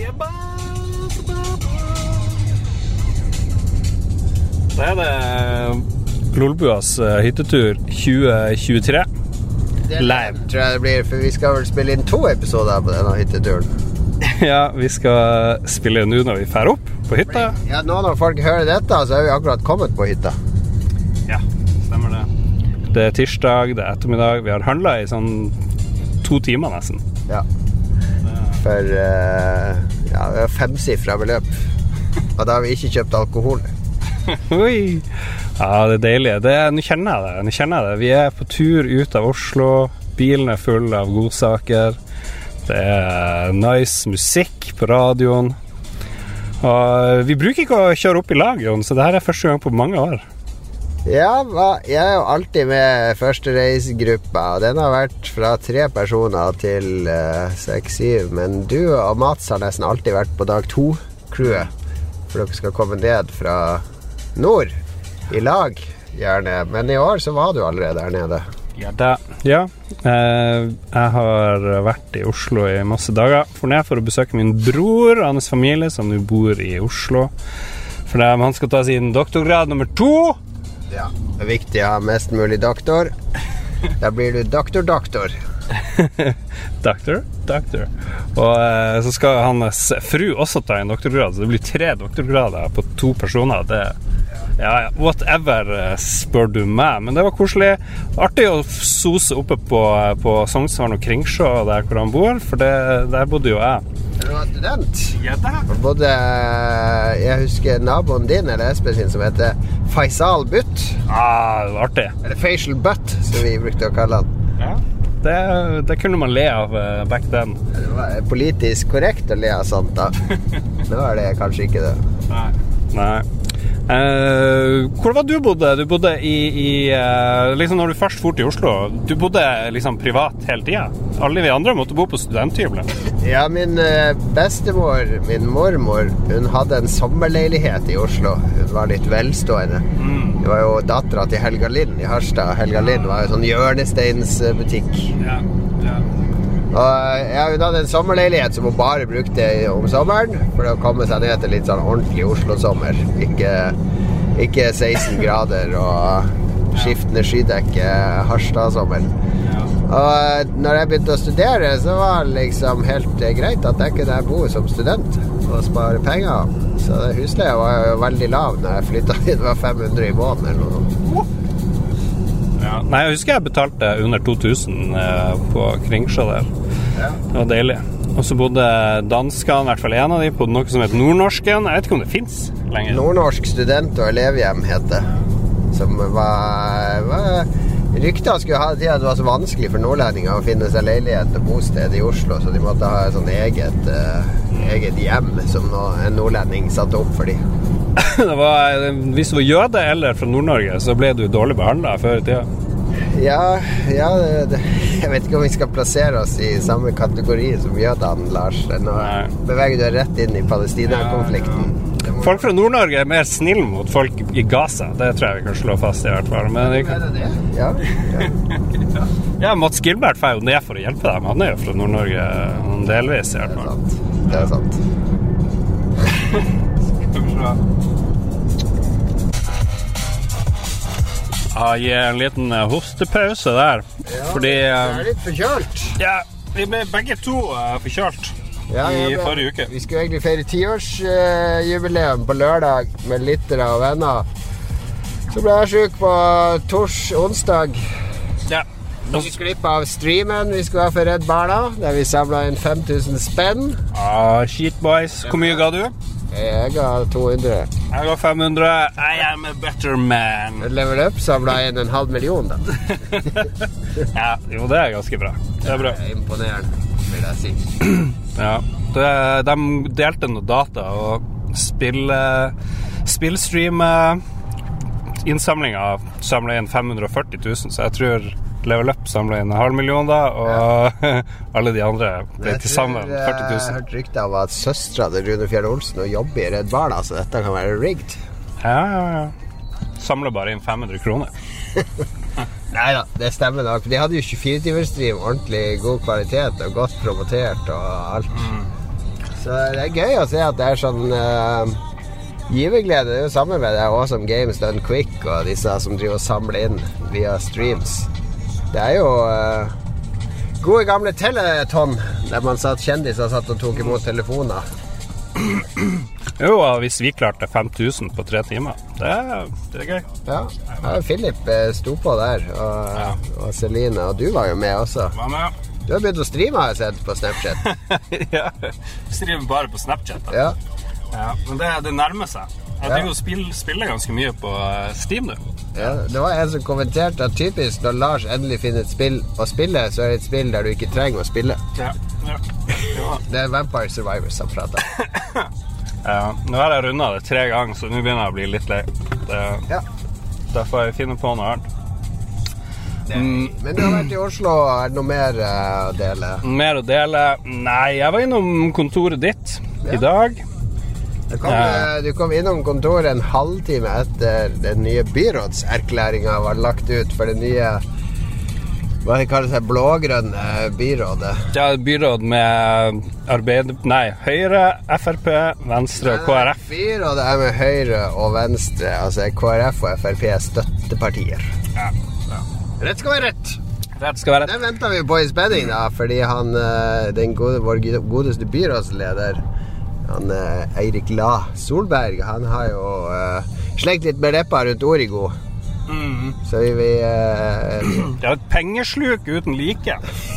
Da det Lolbuas hyttetur 2023 live. Tror jeg det blir, for vi skal vel spille inn 2 episoder på denne hytteturen. Ja, vi skal spille nå når vi fer opp på hytta. Ja, nå når folk hører dette, så er vi akkurat kommet på hytta. Ja, stemmer det. Det tirsdag, det ettermiddag. Vi har handlet i sånn 2 timer nesten. Ja. For vi har 5-sifret beløp. Og da har vi ikke kjøpt alkohol. Oi. Ja, det deilig. Nå kjenner jeg det. Vi er på tur ut av Oslo. Bilen er full av godsaker. Det er nice musikk på radioen. Og vi bruker ikke å kjøre opp i lag, Jon, så dette er første gang på mange år. Ja, jeg er jo alltid med første reisegruppa, og den har vært fra 3 personer til 6-7, men du og Mats har nesten alltid vært på dag 2-crewet, for dere skal komme ned fra nord i lag, gjerne. Men i år så var du allerede der nede. Ja, jeg har vært i Oslo i masse dager. For ned for å besøke min bror og hans familie, som nå bor i Oslo. For han skal ta sin doktorgrad nummer 2. Ja, det er viktig å ha mest mulig doktor. Da blir du doktor. Doktor. Og så skal hans fru også ta en doktorgrad, så det blir 3 doktorgrader på 2 personer. Ja, whatever, spør du meg. Men det var koselig. Artig å sose oppe på Sognsvann og Kringsjå, der hvor han bor, for der bodde jo jeg. Du var student? Ja da. Jeg husker naboen din, eller Espen sin, som heter Faisal Butt. Det var artig. Eller Facial Butt, som vi brukte å kalle han. Ja, det kunne man le av back then. Det var politisk korrekt å le av sånt da. Nå er det kanskje ikke det. Nei. Hvor var du bodde? Du bodde i liksom når du først for til Oslo. Du bodde liksom privat hele tiden. Alle vi andre måtte bo på studenthybelen. Ja, min bestemor, min mormor, hun hadde en sommerleilighet i Oslo. Hun var litt velstående. Det var jo datteren til Helga Lind i Harstad. Helga Lind var jo sånn hjørnesteinsbutikk. Ja. Og hun hadde en sommerleilighet som hun bare brukte om sommeren for å komme seg ned til litt sånn ordentlig Oslo-sommer. Ikke 16 grader og skiftende skydekke Harstad-sommer. Og når jeg begynte å studere, så var det liksom helt greit at jeg kunne bo som student og spare penger. Så husleia var jo veldig lav når jeg flyttet inn. Det var 500 i måneden eller noe sånt. Ja. Nei, jeg husker jeg betalte under 2000 på Kringsjå der. Ja. Det var deilig. Og så bodde danskene, i hvert fall en av de, på noe som heter Nordnorsken. Jeg vet ikke om det finnes lenger. Nordnorsk student- og elevhjem heter det. Som var rykter skulle ha det at det var så vanskelig for nordlendinger å finne seg leilighet og bosted i Oslo, så de måtte ha et sånn eget hjem som en nordlending satte opp for dem. Hvis du var jøde eller fra Nord-Norge, så ble du dårlig behandlet før i tiden. Ja, jeg vet ikke om vi skal plassere oss i samme kategori som jødene, Lars. Nå beveger du rett inn i Palestina-konflikten. Folk fra Nord-Norge er mer snill mot folk i Gaza. Det tror jeg vi kan slå fast i hvert fall. Men ja, Mats Gilbert får jo ned for å hjelpe dem. Han er jo fra Nord-Norge delvis i hvert fall. Det er sant. Gi en liten hostepause der. Fordi det er litt forkjølt. Ja, vi ble begge to forkjølt i forrige uke. Vi skulle egentlig feire 10-årsjubileum på lørdag med lyttere og venner. Så ble jeg syk på onsdag. Ja. Vi gikk glipp av streamen vi skulle ha for Redd Barna, der vi samlet inn 5000 spenn. Shit boys. Hvor mye ga du? Jeg ga 200. Jeg ga 500. I am a better man. Level Up samlet inn 500,000 da. Ja, jo, det er ganske bra. Det er bra. Det er imponerende, vil jeg si. Ja, de delte noe data og spillstream innsamlinga samlet inn 540 000, så jeg tror Level Up samlet inn 500,000 da, og alle de andre ble til sammen 40 000. Jeg har hørt rykter av at søstra til Rune Fjell Olsen og jobber i Redd Barna, så dette kan være rigged. Ja. Samler bare inn 500 kroner. Neida, det stemmer nok. De hadde jo 24-timersstream, ordentlig god kvalitet og godt promotert og alt. Så det gøy å se at det sånn giverglede. Det jo samme med det Awesome Games Done Quick og disse som driver og samler inn via streams. Det jo gode gamle Teleton, der man satt kjendiser satt og tok imot telefoner. Jo, hvis vi klarte 5000 på 3 timer, det gøy. Ja, Philip sto på der, og Celine, og du var jo med også. Hva med? Du har begynt å streame, har jeg sett på Snapchat. Ja, streamer bare på Snapchat. Da. Ja. Ja, men det nærmer seg. Jeg driver og spiller ganske mye på Steam, du. Ja, det var en som kommenterte at typisk når Lars endelig finner et spill å spille, så det et spill der du ikke trenger å spille. Ja. Det Vampire Survivors han prater. Ja, nå har jeg rundet det 3 ganger, så nå begynner jeg å bli litt lei. Derfor får jeg finne på noe annet. Men du har vært i Oslo, det noe mer å dele? Mer å dele? Nei, jeg var innom kontoret ditt i dag. Du kom innom kontoret en halvtime etter den nye byrådserklæringen var lagt ut for det nye, hva det kalles seg, blågrønne byrådet. Ja, byråd med Høyre, FRP, Venstre og KrF. Byrådet med Høyre og Venstre, altså KrF og FRP støttepartier. Ja. Rett skal være rett. Rett skal være rett. Det ventet vi på i spenning da, fordi vår godeste byrådsleder, han Eirik La Solberg, han har jo slengt litt med reppa rundt Origo. Så vi det et pengesluk uten like.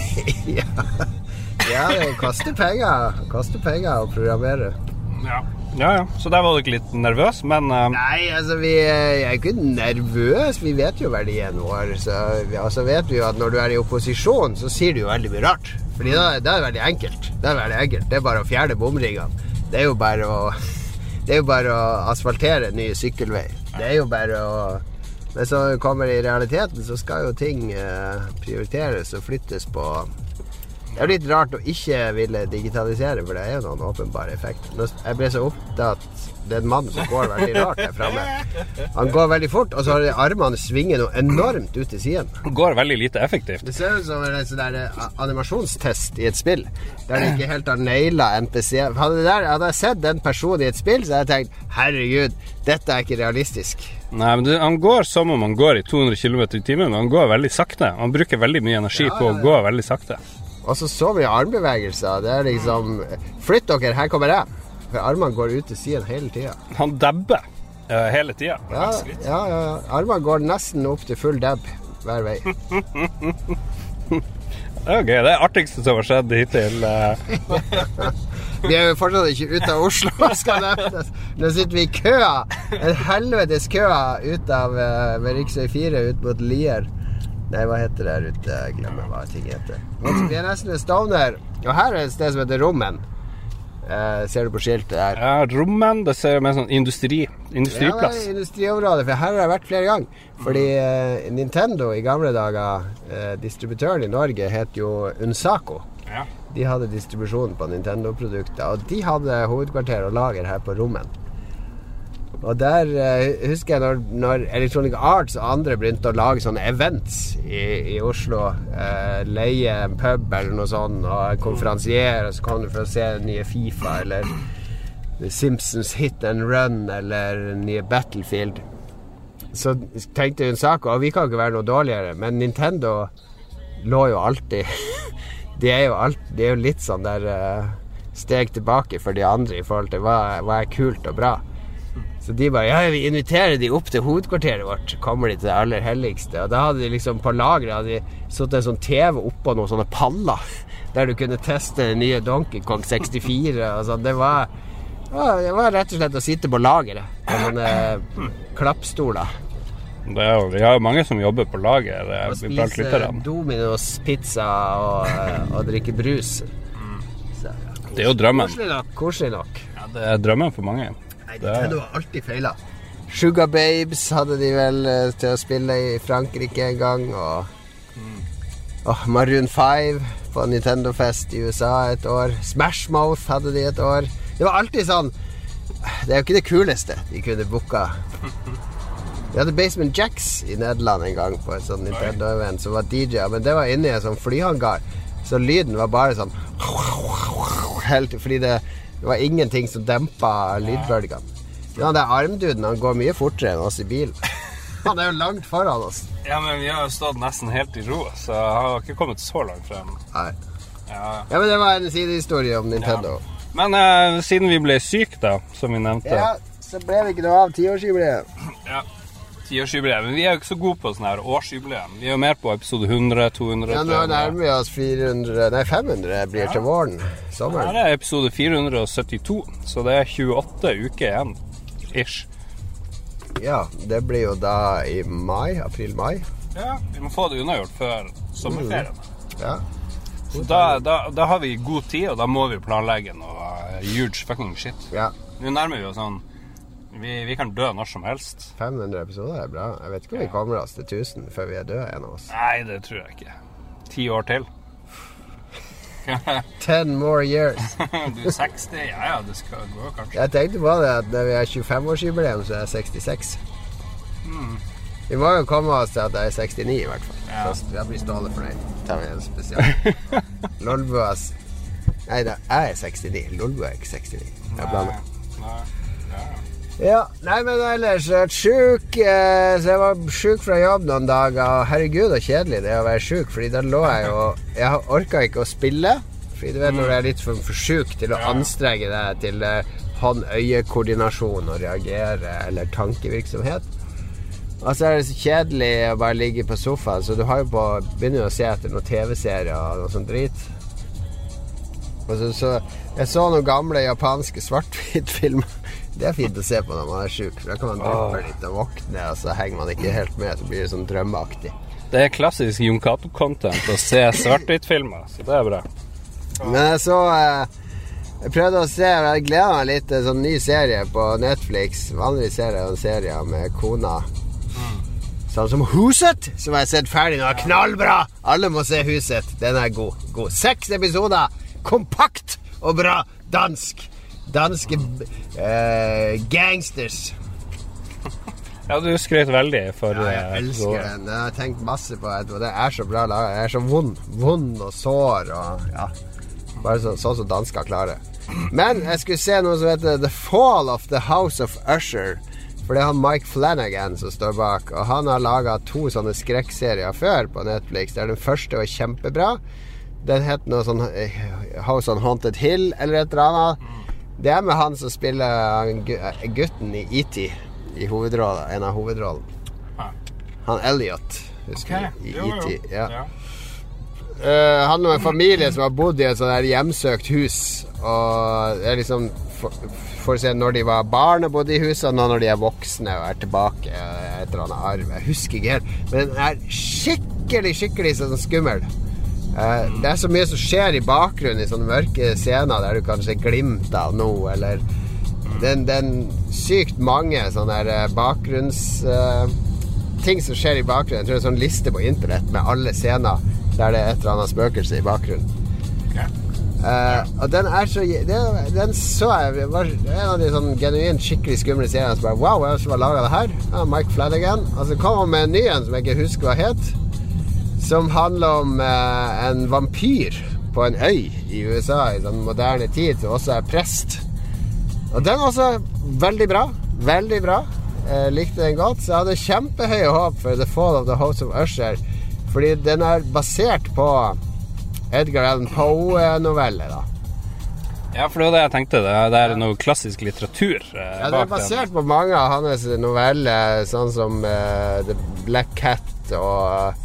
Ja, det koster penger å programmere. Ja, så der var du ikke litt nervøs, men Nei, altså vi er ikke nervøs. Vi vet jo verdien vår. Så vet vi jo at når du er i opposisjon, så sier du jo veldig mye rart. Fordi da det veldig enkelt. Det er bare å fjerne bomringene. Det er jo bare å asfaltere nye sykkelveier. Det er jo bare å Men så kommer det i realiteten, så skal jo ting prioriteres og flyttes på. Det er jo litt rart å ikke ville digitalisere, for det er jo noen åpenbare effekter. Jeg ble så opptatt, det er en mann som går veldig rart der fremme. Han går veldig fort, og så har armene svinger noe enormt ut til siden. Han går veldig lite effektivt. Det ser ut som en sånn der animasjonstest i et spill, der de ikke helt har nailet NPC. Hadde jeg sett den personen i et spill, så hadde jeg tenkt, herregud, dette er ikke realistisk. Nei, men han går som om han går i 200 km i timen, men han går veldig sakte. Han bruker veldig mye energi på å gå veldig sakte. Og så mye armbevegelser. Det er liksom, flytt dere, her kommer jeg. For armene går ut til siden hele tiden. Han dabber hele tiden. Ja. Armene går nesten opp til full dabb hver vei. Ok, det er artigste som har skjedd hittil. Vi er jo fortsatt ikke ute av Oslo, skal nevnes. Nå sitter vi i køa. En helvetes køa ut av ved Riksvei 4 ut mot Lier. Nei, hva heter det her ute? Jeg glemmer hva ting heter. Vi er nesten ved Stovner. Og her er et sted som heter Rommen. Ser du på skiltet der? Ja, Rommen, det ser jo med sånn industriplass. Ja, industriområdet, for her har jeg vært flere ganger. Fordi Nintendo i gamle dager, distributøren i Norge, het jo Unsaco. Ja. De hadde distribusjon på Nintendo-produkter, og de hadde hovedkvarter og lager her på Rommen. Og der husker jeg når Electronic Arts og andre begynte å lage sånne events i Oslo, leie en pub eller noe sånt, og konferansier, og så kom du for å se nye FIFA eller Simpsons Hit and Run eller nye Battlefield. Så tenkte hun sak, og vi kan ikke være noe dårligere, men Nintendo lå jo alltid det er jo litt sånn der steg tilbake for de andre i forhold til hva er kult og bra. Så de bare, ja, vi inviterer de opp til hovedkvarteret vårt. Kommer de til det aller helligste. Og da hadde de liksom på lagret hadde de satt en sånn TV oppå noen sånne paller der du kunne teste den nye Donkey Kong 64 og sånn. Det var rett og slett å sitte på lageret med sånne klappstoler. Vi har jo mange som jobber på lager. Og spise Domino's pizza og drikke brus. Så, ja. Det er jo drømmen. Koselig nok. Ja, det er drømmen for mange. Nei, Nintendo har alltid feilet. Sugar Babes hadde de vel til å spille i Frankrike en gang, og Maroon 5 på Nintendo Fest i USA et år. Smash Mouth hadde de et år. Det var alltid sånn. Det er jo ikke det kuleste de kunne booka. Vi hadde Basement Jacks i Nederland en gang på et sånn Nintendo-event som var DJ, men det var inne i en sånn flyhangar, så lyden var bare sånn helt, fordi Det var ingenting som dempet lydbølgene. Ja, det armduden, han går mye fortere enn oss i bilen. Han jo langt foran oss. Ja, men vi har jo stått nesten helt i ro, så jeg har ikke kommet så langt frem. Nei. Ja, men det var en sidehistorie om Nintendo. Ja. Men siden vi ble syke da, som vi nevnte. Ja, så ble det ikke noe av 10-årsjubileet. Ja, 10-årsjubileet. Men vi jo ikke så gode på sånne her årsjubileet. Vi jo mer på episode 100, 200... Ja, nå nærmer vi oss 500 blir til våren, sommeren. Ja, det episode 472, så det 28 uker igjen. Ish. Ja, det blir jo da i april-mai. Ja, vi må få det unnagjort før sommerferien. Ja. Så da har vi god tid, og da må vi planlegge noe huge fucking shit. Ja. Nå nærmer vi jo sånn, vi kan dø når som helst. 500 episoder bra. Jeg vet ikke om vi kommer oss til 1000 før vi døde, en av oss. Nei, det tror jeg ikke. 10 år til. 10 more years. Du 60, ja, det skal gå kanskje. Jeg tenkte på det at når vi har 25-årsjubileum, så jeg 66. Vi må jo komme oss til at jeg 69 i hvert fall. Ja. Så jeg blir stående for det. Tar vi en spesial. Lolbuas. Nei, jeg 69. Lolbu ikke 69. Jeg blander. Nei. Ja, nei, men ellers syk, så jeg var syk fra jobb noen dager, og herregud og kjedelig det å være syk, fordi da lå jeg jo, jeg orket ikke å spille, fordi du vet når du litt for syk til å anstrenge deg til hånd-øye-koordinasjon og reagere, eller tankevirksomhet. Og så det så kjedelig å bare ligge på sofaen, så du har jo begynner å se etter noen TV-serier og noe sånt drit. Og så jeg så noen gamle japanske svart-hvitt-filmer. Det fint å se på når man syk, for da kan man drippe litt og våkne, og så henger man ikke helt med, så blir det sånn drømmeaktig. Det klassisk Jon Cato-content å se svart-hvitt-filmer, så det bra. Men jeg prøvde å se, jeg gleder meg litt til en sånn ny serie på Netflix. Vanligvis ser jeg en serie med kona. Sånn som Huset, som jeg har sett ferdig nå, knallbra! Alle må se Huset, den god. 6 episoder, kompakt og bra, danske gangsters. Ja, du skrøt veldig for... Ja, jeg elsker den. Jeg har tenkt masse på det. Det så bra laget. Det så vond og sår og ja. Bare sånn som dansker klarer. Men jeg skulle se noe som heter The Fall of the House of Usher. For det har Mike Flanagan som står bak, og han har laget 2 sånne skrekkserier før på Netflix. Der den første var kjempebra. Den heter noe sånn House on Haunted Hill eller et eller annet. Det med han som spiller gutten i E.T. i hovedrollen, en av hovedrollen. Han Elliot, husker du, i E.T. Ja. Han og en familie som har bodd i et sånt her hjemsøkt hus, og det liksom for å se når de var barn og bodde i huset, og når de voksne og tilbake et eller annet arv. Jeg husker ikke helt, men den skikkelig sånn skummel. Det så mye som skjer i bakgrunnen i sånne mørke scener der du kan se glimt av noe, eller den sykt mange sånne her bakgrunns ting som skjer i bakgrunnen. Jeg tror det sånn liste på internett med alle scener der det et eller annet spøkelse i bakgrunnen. Og den så den så jeg var en av de sånn genuint skikkelig skumle seriene som bare, wow, hvem som har laget det her? Mike Flanagan. Og så kom han med en ny en som jeg ikke husker hva het, som handler om en vampyr på en øy i USA i sånn moderne tid, som også prest. Og den også veldig bra. Likte den godt, så jeg hadde kjempehøye håp for The Fall of the House of Usher, fordi den basert på Edgar Allan Poe-novelle da. Ja, for det var det jeg tenkte. Det noe klassisk litteratur ja, det basert på mange av hans noveller, sånn som The Black Cat og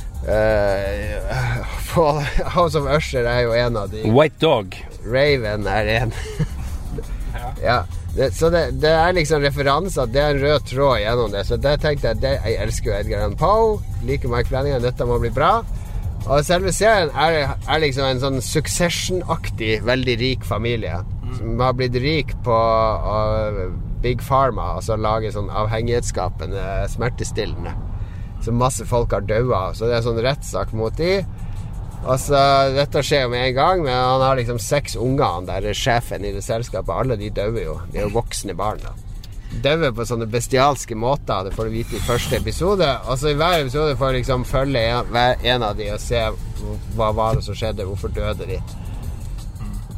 House of Usher jo en av de. White Dog. Raven en. Ja. Så det liksom referanser, det en rød tråd gjennom det. Så det tenkte jeg elsker jo Edgar Allan Poe, liker Mike Flanagan, dette må bli bra. Og selve serien liksom en sånn Succession-aktig, veldig rik familie som har blitt rik på Big Pharma, altså lage sånn avhengighetsskapende smertestillende. Så masse folk har dødd, så det sånn rettssak mot de. Og så, dette skjer jo med en gang, men han har liksom 6 unger, han der sjefen i det selskapet. Alle de døde jo, de jo voksne barn da. Døde på sånne bestialske måter, det får du vite i første episode. Og så i hver episode får du liksom følge en av de og se hva var det som skjedde, hvorfor døde de.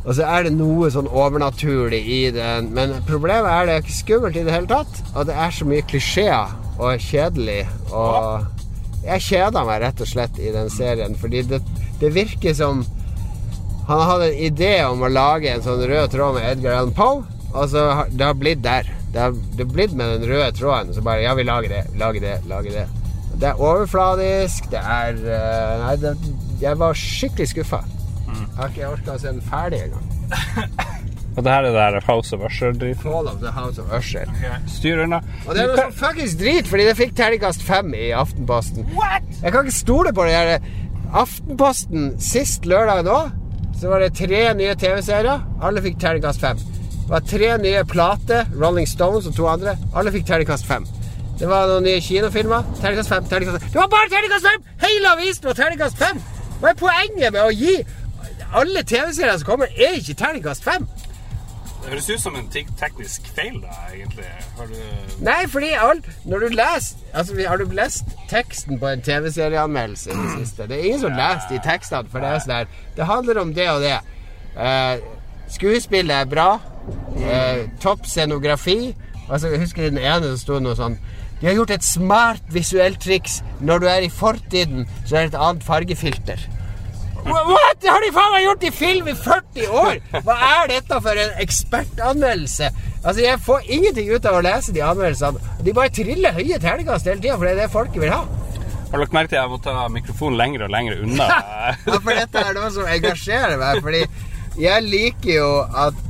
Og så det noe sånn overnaturlig i den. Men problemet det ikke skummelt i det hele tatt. Og det så mye klisjeer og kjedelig. Og jeg kjeder meg rett og slett i den serien. Fordi det virker som han hadde en idé om å lage en sånn rød tråd med Edgar Allan Poe. Og så det har blitt der. Det har blitt med den røde tråden. Så bare, ja, vi lager det. Det overfladisk. Nei, jeg var skikkelig skuffet. Jeg har ikke orket å se den ferdig en gang. Og det her det der House of Usher-dritt. Fall of the House of Usher. Styr unna. Og det noe sånn fuckings drit, fordi det fikk terningkast 5 i Aftenposten. What? Jeg kan ikke stole på det der. Aftenposten sist lørdag nå, så var det 3 nye TV-serier. Alle fikk terningkast 5. Det var 3 nye plater, Rolling Stones og 2 andre. Alle fikk terningkast 5. Det var noen nye kinofilmer. Terningkast 5, terningkast 5. Det var bare terningkast 5! Hele avisen var terningkast 5! Hva poenget med å gi alle TV-serier som kommer ikke terningkast 5? Det høres ut som en teknisk feil da, egentlig. Nei, fordi når du leser, altså har du lest teksten på en TV-serieanmeldelse i det siste? Det ingen som leser de tekstene, for det sånn her. Det handler om det og det. Skuespillet bra. Topp scenografi. Altså, jeg husker den ene som stod noe sånn: de har gjort et smart visuelt triks. Når du i fortiden, så det et annet fargefilter. What? Det har de faen meg gjort i film i 40 år! Hva dette for en ekspertanmeldelse? Altså, jeg får ingenting ut av å lese de anmeldelsene. De bare triller høye terningkast hele tiden, for det det folket vil ha. Har dere merket at jeg må ta mikrofonen lenger og lenger unna? Ja, for dette noe som engasjerer meg, fordi jeg liker jo at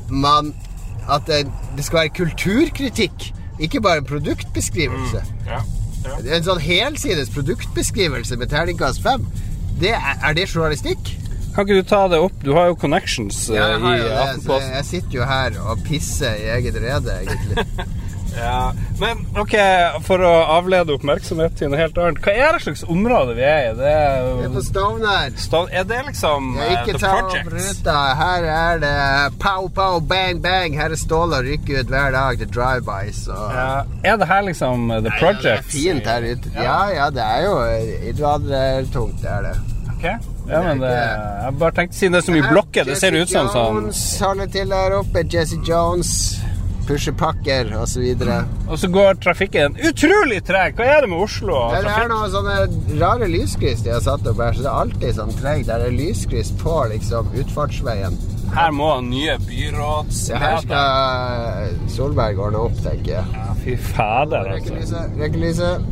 det skal være kulturkritikk, ikke bare en produktbeskrivelse. En sånn helsides produktbeskrivelse med terningkast 5. Det det journalistikk? Kan ikke du ta det opp? Du har jo connections i Aftenposten. Jeg sitter jo her og pisser i eget rede, egentlig. Ja, men ok, for å avlede oppmerksomhet til noe helt annet. Hva det slags område vi i? Det på Stovner. Det liksom The Project? Her det pow, pow, bang, bang. Her Ståle og rykker ut hver dag til drive-bys. Ja, det her liksom The Project? Det fint her ute. Ja, det jo innvandrertungt, det det. Ok, ja, men jeg bare tenkte siden det så mye blokker, det ser ut som sånn. Jesse Jones holder til der oppe, Jesse Jones. Pushepakker og så videre. Og så går trafikken utrolig treg. Hva det med Oslo? Det noen sånne rare lyskryss de har satt opp her, så det alltid sånn treg. Der det lyskryss på liksom utfartsveien. Her må nye byrådsmøter. Her skal Solberg ordne opp, tenker jeg. Ja, fy fader, altså. Rekkelyset.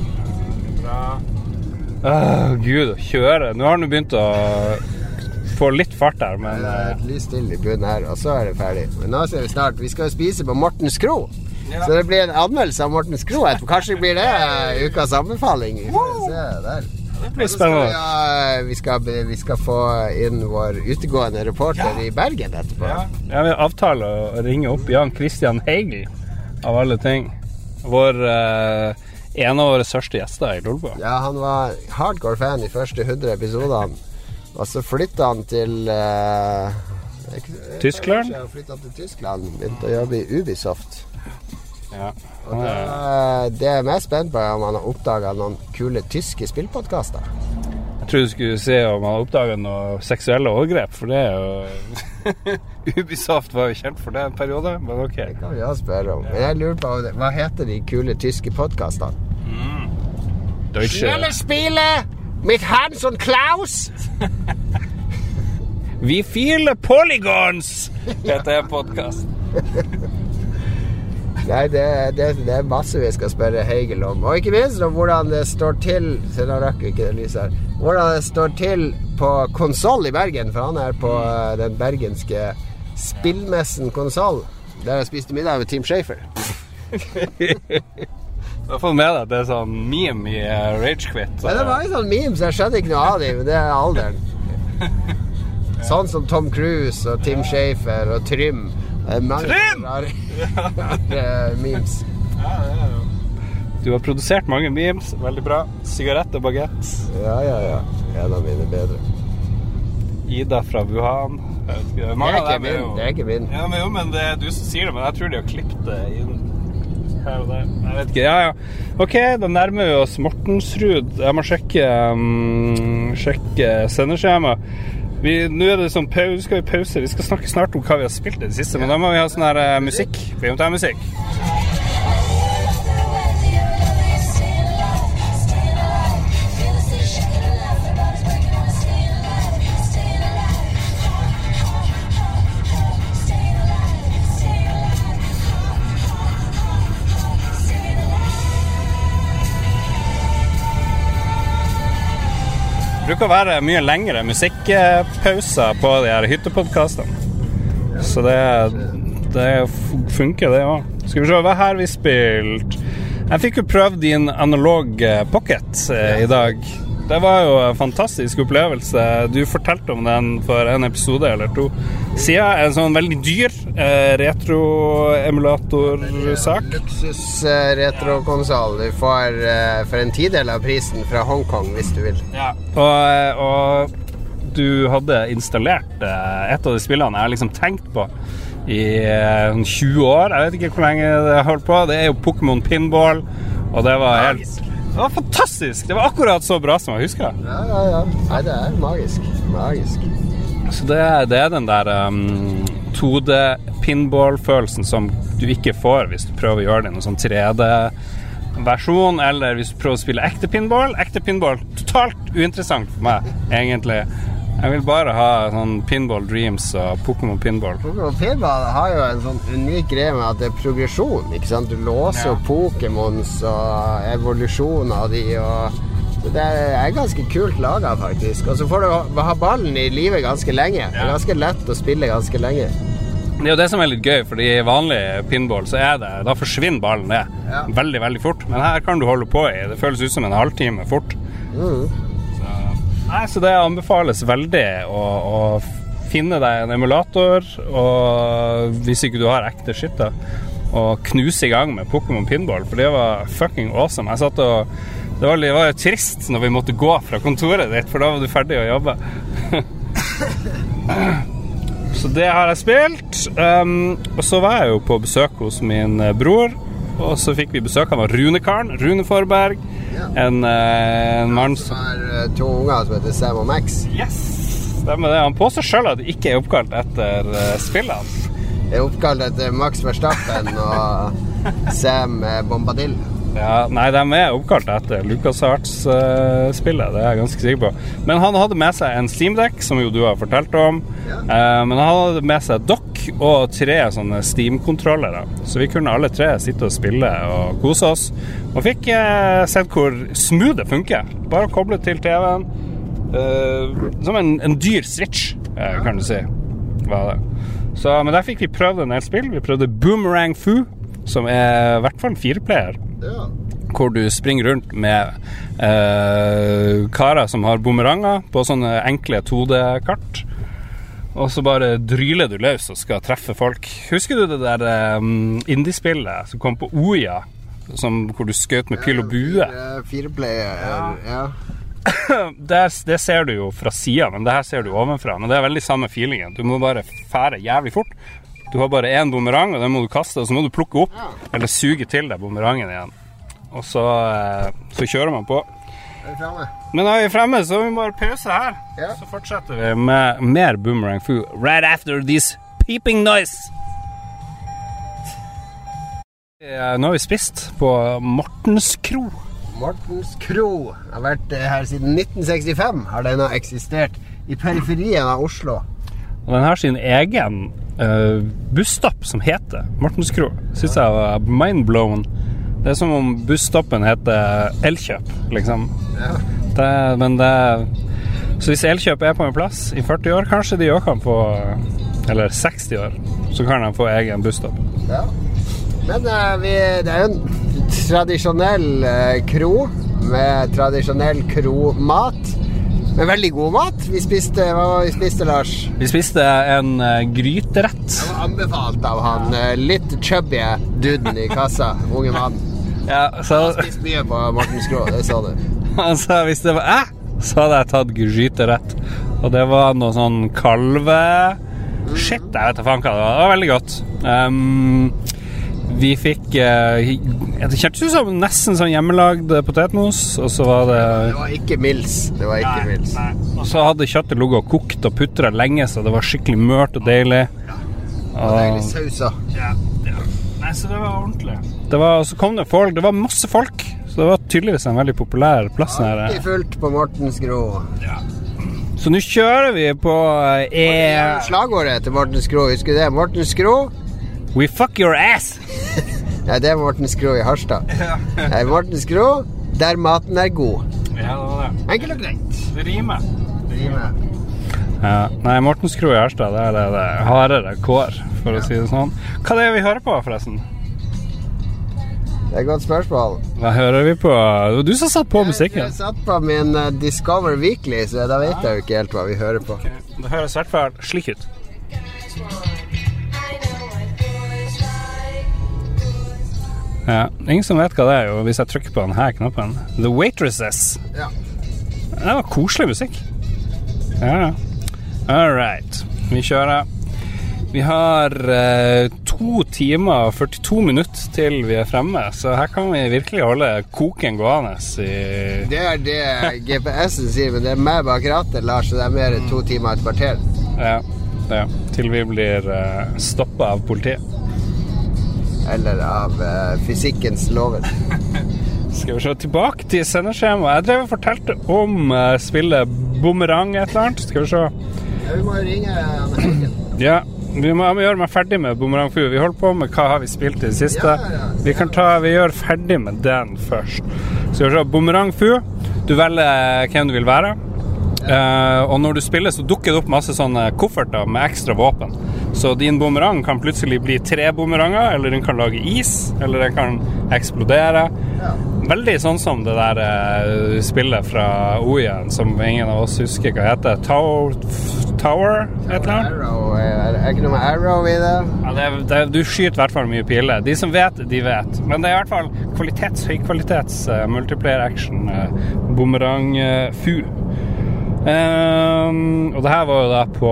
Bra. Gud, å kjøre. Nå har han begynt å få litt fart der, men litt stille i bunnen her, og så det ferdig. Men nå ser vi snart, vi skal jo spise på Mortens Kro. Så det blir en anmeldelse av Mortens Kro. Kanskje blir det ukas anbefaling. Se der. Det blir spennende. Vi skal få inn vår utegående reporter i Bergen etterpå. Ja, vi avtaler å ringe opp Jan Christian Hegel, av alle ting. En av våre største gjester i Lolbua. Ja, han var hardcore fan i første 100 episodene. Og så flyttet han til Tyskland? Han flyttet til Tyskland, begynte å jobbe i Ubisoft. Ja. Og det jeg mest spent på om han har oppdaget noen kule tyske spillpodcaster. Jeg tror du skulle se om han har oppdaget noen seksuelle overgrep, for det jo Ubisoft var jo kjent for det en periode, men ok. Det kan vi også spørre om. Men jeg lurer på, hva heter de kule tyske podcastene? Schnelle Spiele! Mit Hans und Klaus. Vi filer polygons, heter podcast. Nei, det masse vi skal spørre Hegel om. Og ikke minst om hvordan det står til, så nå rakk vi ikke det lyset her, hvordan det står til på Konsol i Bergen, for han på den bergenske spillmessen Konsol, der jeg spiste middag med Tim Schafer. Du har fått med deg at det sånn meme i Ragequit. Ja, det var jo sånn meme, så jeg skjønner ikke noe av dem, men det alderen. Sånn som Tom Cruise og Tim Schafer og Trym. Trym! Memes. Du har produsert mange memes, veldig bra. Sigarett og baguette. Ja. En av mine bedre. Ida fra Wuhan. Det ikke min. Ja, men det du som sier det, men jeg tror de har klippet det inn her og der. Jeg vet ikke. Ja. Ok, da nærmer vi oss Mortensrud. Jeg må sjekke sendeskjema. Nå det sånn skal vi pause. Vi skal snakke snart om hva vi har spilt i det siste, men da må vi ha sånn her musikk. Vi må ta musikk. Det bruker å være mye lengre musikkpauser på de her hyttepodcastene. Så det funker det også. Skal vi se, hva her vi spilt? Jeg fikk jo prøvd din analog pocket i dag. Det var jo en fantastisk opplevelse. Du fortalte om den for en episode eller to siden. En sånn veldig dyr retro-emulator-sak. Luksus-retro-konsol. Du får for en tidel av prisen fra Hongkong, hvis du vil. Ja. Og du hadde installert et av de spillene jeg har liksom tenkt på i 20 år. Jeg vet ikke hvor lenge det har holdt på. Det jo Pokémon Pinball, og det var helt... Det var fantastisk! Det var akkurat så bra som jeg husker. Ja. Nei, det magisk. Så det den der 2D-pinball-følelsen som du ikke får hvis du prøver å gjøre det i noen sånn 3D-versjon, eller hvis du prøver å spille ekte pinball. Ekte pinball, totalt uinteressant for meg, egentlig. Jeg vil bare ha sånn Pinball Dreams og Pokémon Pinball. Pokémon Pinball har jo en sånn unik greie med at det progresjon, ikke sant? Du låser jo Pokémons og evolusjon av de, og det ganske kult laget faktisk. Og så får du ha ballen i livet ganske lenge. Det ganske lett å spille ganske lenge. Det jo det som litt gøy, fordi i vanlig pinball så da forsvinner ballen ned veldig, veldig fort. Men her kan du holde på i, det føles ut som en halvtime fort. Nei, så det anbefales veldig å finne deg en emulator, og hvis ikke du har ekte shit da, og knuse i gang med Pokémon Pinball, for det var fucking awesome. Jeg satt og det var jo trist når vi måtte gå fra kontoret ditt, for da var du ferdig å jobbe. Så det har jeg spilt, og så var jeg jo på besøk hos min bror, og så fikk vi besøk av Rune Forberg, en mann som har 2 unger som heter Sam og Max. Yes, stemmer det. Han påstår selv at det ikke oppkalt etter spillene. Det oppkalt etter Max Verstappen og Sam Bombadil. Ja, nei, de oppkalt etter LucasArts-spillet, det jeg ganske sikker på. Men han hadde med seg en Steam Deck, som jo du har fortalt om. Men han hadde med seg dock og 3 sånne Steam-kontrollere. Så vi kunne alle 3 sitte og spille og kose oss. Og fikk sett hvor smooth det funker. Bare å koble til TV-en. Som en dyr Switch, kan du si. Var det. Så, men der fikk vi prøvd en del spill. Vi prøvde Boomerang Fu, som i hvert fall 4-player. Hvor du springer rundt med karer som har boomeranger på sånne enkle 2D-kart, og så bare dryler du løs og skal treffe folk. Husker du det der indiespillet som kom på Ouya, hvor du skjøt med pil og bue? 4-player, ja. Det ser du jo fra siden, men det her ser du ovenfra. Men det veldig samme feelingen. Du må bare fære jævlig fort. Du har bare en boomerang, og den må du kaste, og så må du plukke opp, eller suge til deg boomerangen igjen. Og så kjører man på. Men da vi fremme, så må vi bare pause her. Så fortsetter vi med mer Boomerang Fu. Right after this peeping noise. Nå har vi spist på Mortens Kro. Mortens Kro har vært her siden 1965, har denne eksistert i periferien av Oslo. Og den har sin egen busstopp som heter Mortens Kro. Synes jeg var mindblown. Det som om busstoppen heter Elkjøp, liksom. Så hvis Elkjøp på en plass i 40 år, kanskje de også kan få, eller 60 år, så kan de få egen busstopp. Ja. Men det jo en tradisjonell kro, med tradisjonell kromat. Men veldig god mat. Hva spiste, Lars? Vi spiste en gryterett. Det var anbefalt av han litt chubby duden i kassa, unge mann. Ja, så han har spist mye på Mortens Kro, det sa du. Altså, hvis det var så hadde jeg tatt gryterett. Og det var noe sånn kalve... Shit, jeg vet ikke faen hva det var. Det var veldig godt. Vi fikk det kjørtes ut som nesten sånn hjemmelagd potetmos, og så var det var ikke Mils. Det var ikke Mils. Og så hadde kjøttet ligget og kokt og putret lenge, så det var skikkelig mørt og deilig. Og deilig sausa. Ja. Nei, så det var ordentlig. Så kom det folk, det var masse folk, så det var tydeligvis en veldig populær plass her. Alltid fullt på Mortens Gro. Ja. Så nå kjører vi på slagordet til Mortens Gro, husker du det? Mortens Gro We fuck your ass. Ja, det Mortens Gro i Harstad. Nei, Mortens Gro, der maten god. Ja, det var det. Enkelt og greit. Det rimer. Ja, nei, Mortens Gro i Harstad, det hardere kår, for å si det sånn. Hva det vi hører på, forresten? Det et godt spørsmål. Hva hører vi på? Det var du som satt på musikken. Jeg satt på min Discover Weekly, så da vet jeg jo ikke helt hva vi hører på. Okay. Det høres i hvert fall slik ut. Ja, ingen som vet hva det jo hvis jeg trykker på denne knappen. The Waitresses. Ja. Det var koselig musikk. Ja. All right. Vi kjører. Vi har 2 timer og 42 minutter til vi fremme, så her kan vi virkelig holde koken gående i... Det det GPS-en sier, men det meg bak rattet, Lars, så det mer 2 timer og et kvarter. Ja. Til vi blir stoppet av politiet. Eller av fysikkens lover. Skal vi se tilbake til sendeskjema. Jeg drev og fortalte om spillet Boomerang et eller annet. Skal vi se. Ja, vi må ringe Anne Helgen. Ja, vi må gjøre meg ferdig med Boomerang Fu. Vi holder på med hva har vi spilt i det siste. Vi gjør ferdig med den først. Skal vi se, Boomerang Fu. Du velger hvem du vil være. Og når du spiller så dukker det opp masse sånne kofferter med ekstra våpen. Så din boomerang kan plutselig bli 3 boomeranger, eller den kan lage is, eller den kan eksplodere. Veldig sånn som det der spillet fra Oyen, som ingen av oss husker hva heter. Tower, et eller annet? Er ikke noe med arrow i det? Ja, du skyter i hvert fall mye piler. De som vet, de vet. Men det er i hvert fall høykvalitets multiplayer action Boomerang Fu. Og det her var jo da på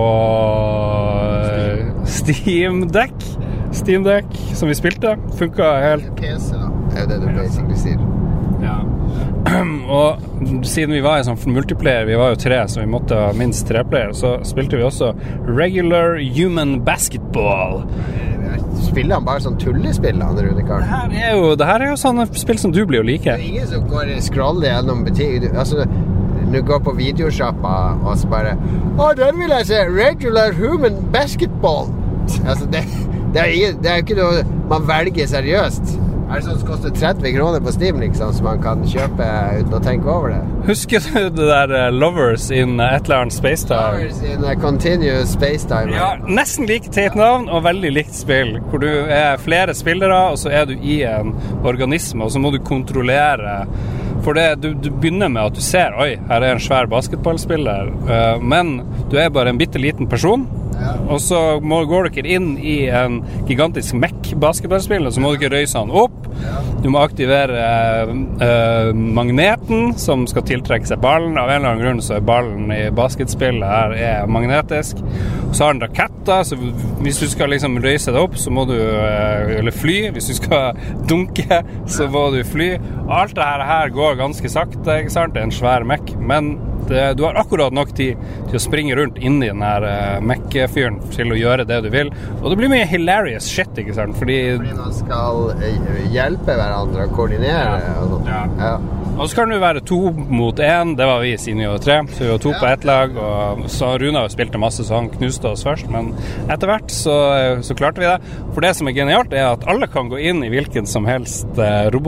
Steam Deck som vi spilte. Funket helt PC da. Det det du basically sier. Ja. Og siden vi var i sånn multiplayer, vi var jo 3, så vi måtte ha minst 3 player, så spilte vi også Regular Human Basketball. Spiller han bare sånn tullespill, han Rune Karl? Det her er jo sånne spill som du blir jo like. Det ingen som går scroller gjennom butikk. Altså, du går på videoshoppa og så bare den vil jeg se, Regular Human Basketball. Altså, det er jo ikke noe man velger seriøst. Er det sånn som koster 30 kroner på Steam, liksom, så man kan kjøpe uten å tenke over det? Husker du det der Lovers in et eller annet Space Time? Lovers in a Continuous Space Time. Ja, nesten like teit navn og veldig likt spill, hvor du er flere spillere, og så er du i en organisme, og så må du kontrollere. For du begynner med at du ser, oi, her er en svær basketballspiller, men du er bare en bitteliten person, og så går du ikke inn i en gigantisk basketballspill, og så må du ikke røyse han opp. Du må aktivere magneten som skal tiltrekke seg ballen. Av en eller annen grunn så er ballen i basketspillet her er magnetisk. Og så har den raketter, så hvis du skal liksom røyse deg opp, så må du eller fly. Hvis du skal dunke, så må du fly. Alt det her går ganske sakte, ikke sant? Det er en svær mekk, men du har akkurat nok tid til å springe rundt inn i den her mekkefyren til å gjøre det du vil. Og det blir mye hilarious shit, ikke sant? Fordi man skal hjelpe hverandre og koordinere. Ja. Og så kan du være 2 mot 1, det var vi siden vi var 3, så vi var 2 på ett lag, og så Runa spilte masse, så han knuste oss først, men etter hvert så klarte vi det. For det som er genialt er at alle kan gå inn i hvilken som helst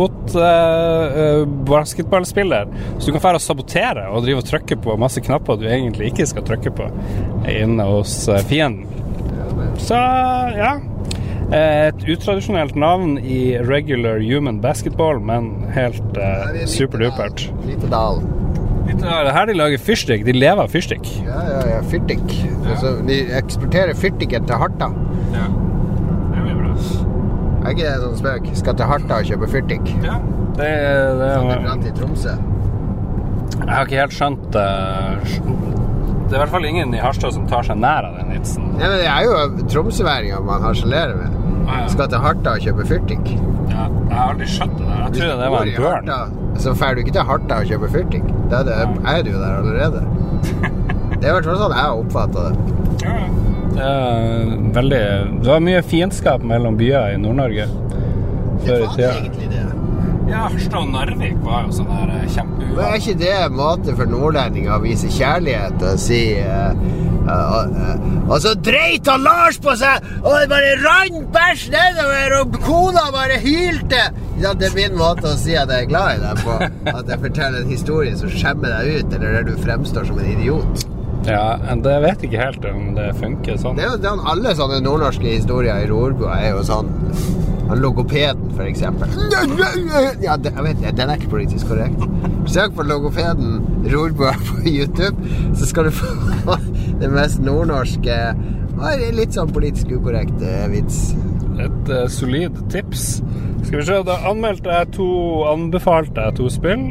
basketballspiller, så du kan fære å sabotere og drive og trykke på masse knapper du egentlig ikke skal trykke på inne hos fienden. Så ja, et utradisjonelt navn i Regular Human Basketball, men helt superdupert. Lite dal. Det her de lager fyrstikk, de lever av fyrstikk. Ja, fyrstikk. Altså, de eksporterer fyrstikken til Harta. Ja, det blir bra. Er ikke det sånn spøk? Skal til Harta og kjøpe fyrstikk? Ja, det brant i Tromsø. Jeg har ikke helt skjønt det er i hvert fall ingen i Harstad som tar seg nær av den vitsen. Ja, men det er jo tromsøværinger man harselerer med. Skal til Harta og kjøpe fyrting. Ja, jeg har aldri skjønt det der. Jeg tror det var en børn. Så fer du ikke til Harta og kjøper fyrting. Er du jo der allerede. Det er i hvert fall sånn jeg har oppfattet det. Ja. Det er veldig... Det var mye fiendskap mellom byer i Nord-Norge. Det var egentlig det. Ja, Harstad og Narvik var jo sånn der kjempeuvann. Men er ikke det en måte for nordlendinger å vise kjærlighet og si og så dreit han Lars på seg og det bare rann bæsj nedover og kona bare hylte. Ja, det er min måte å si at jeg er glad i deg på, at jeg forteller en historie som skjemmer deg ut, eller der du fremstår som en idiot. Ja, det vet jeg ikke helt om det funker sånn. Det er jo alle sånne nordnorske historier i Rorbua er jo sånn. Logopeden for eksempel. Ja, jeg vet, den er ikke politisk korrekt. Søk på logopeden Rorbua på YouTube, så skal du få det mest nordnorske og litt sånn politisk ukorrekt vits. Et solid tips. Skal vi se, da anbefalte jeg 2 spill.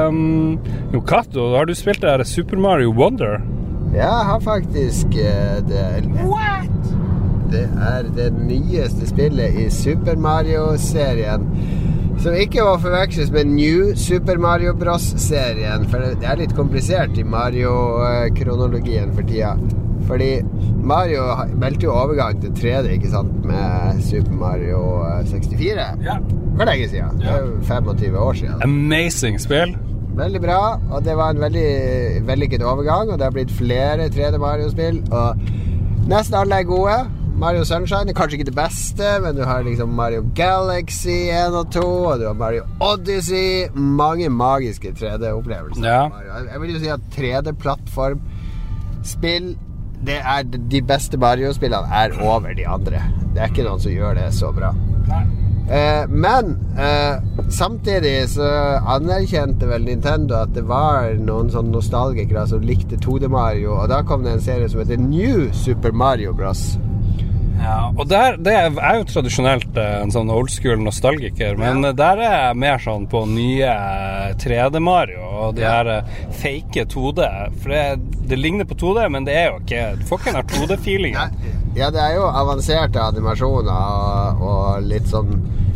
Jo, Kato, har du spilt det her Super Mario Wonder? Ja, jeg har faktisk det. What? Det er det nyeste spillet i Super Mario-serien, som ikke var forveksles med New Super Mario Bros-serien, for det er litt komplisert i Mario-kronologien for tida. Fordi Mario meldte jo overgang til 3D, ikke sant, med Super Mario 64. Ja. For lenge siden. Det er jo 25 år siden. Amazing spill. Veldig bra, og det var en veldig vellykket overgang, og det har blitt flere 3D Mario-spill, og nesten alle er gode. Mario Sunshine er kanskje ikke det beste, men du har liksom Mario Galaxy 1 og 2, og du har Mario Odyssey. Mange magiske 3D-opplevelser. Ja. Jeg vil jo si at 3D-plattform spill, det er de beste Mario-spillene er over de andre. Det er ikke noen som gjør det så bra. Nei. Men samtidig så anerkjente vel Nintendo at det var noen sånne nostalgikere som likte 2D Mario, og da kom det en serie som heter New Super Mario Bros. Ja, og det er jo tradisjonelt en sånn old school nostalgiker, men der er jeg mer sånn på nye 3D Mario og de her fake 2D, for det ligner på 2D, men det er jo ikke, du får ikke den 2D-feelingen. Ja, det er jo avanserte animasjoner og litt sånn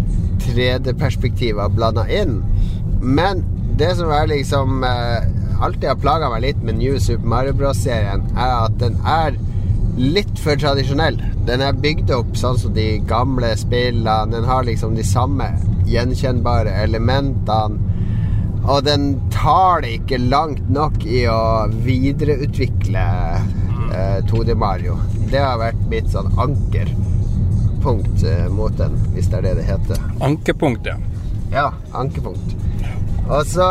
3D-perspektiver blandet inn, men det som er liksom alltid har plaget meg litt med New Super Mario Bros-serien er at den er litt for tradisjonell. Den er bygd opp sånn som de gamle spillene. Den har liksom de samme gjenkjennbare elementene, og den tar det ikke langt nok i å videreutvikle 2D Mario. Det har vært mitt sånn ankerpunkt mot den, hvis det er det det heter. Ankepunkt, ja. Ja, ankepunkt. Og så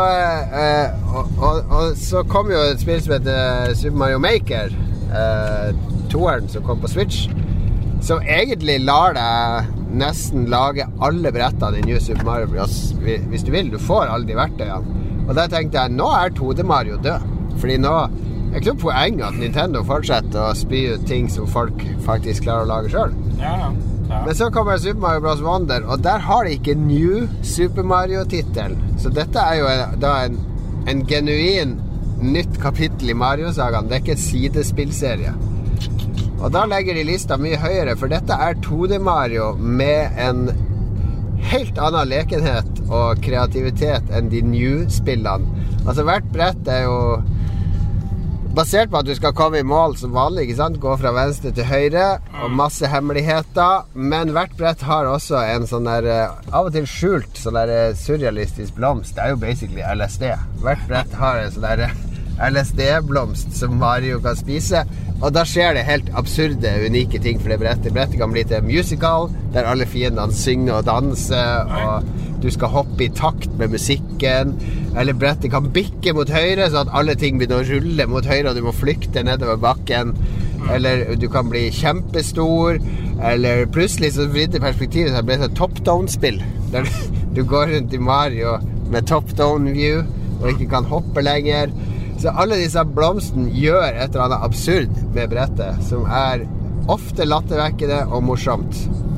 så kom jo et spill som heter Super Mario Maker, toeren som kom på Switch, som egentlig lar deg nesten lage alle brettene i New Super Mario Bros. Hvis du vil, du får alle de verktøyene. Og der tenkte jeg, nå er 2D Mario død, fordi nå er ikke noe poeng at Nintendo fortsetter å spy ut ting som folk faktisk klarer å lage selv. Ja. Men så kommer Super Mario Bros. Wonder, og der har de ikke New Super Mario-titel. Så dette er jo da en genuin nytt kapittel i Mario-sagaen. Det er ikke en sidespillserie. Og da legger de lista mye høyere, for dette er 2D Mario med en helt annen lekenhet og kreativitet enn de New-spillene. Altså hvert brett er jo basert på at du skal komme i mål som vanlig, ikke sant? Gå fra venstre til høyre, og masse hemmeligheter, men hvert brett har også en sånn der, av og til skjult, sånn der surrealistisk blomst. Det er jo basically LSD. Hvert brett har en sånn der LSD-blomst som Mario kan spise, og da skjer det helt absurde, unike ting for det brettet. Brettet kan bli til en musical, der alle fiendene synger og danser, og du skal hoppe i takt med musikken, eller brettet kan bikke mot høyre, så at alle ting begynner å rulle mot høyre, og du må flykte nedover bakken, eller du kan bli kjempestor, eller plutselig så vridde perspektivet, så det ble et top-down-spill, der du går rundt i Mario med top-down-view, og ikke kan hoppe lenger. Så alle disse blomstene gjør et eller annet absurd med brettet, som er ofte lattervekkende og morsomt.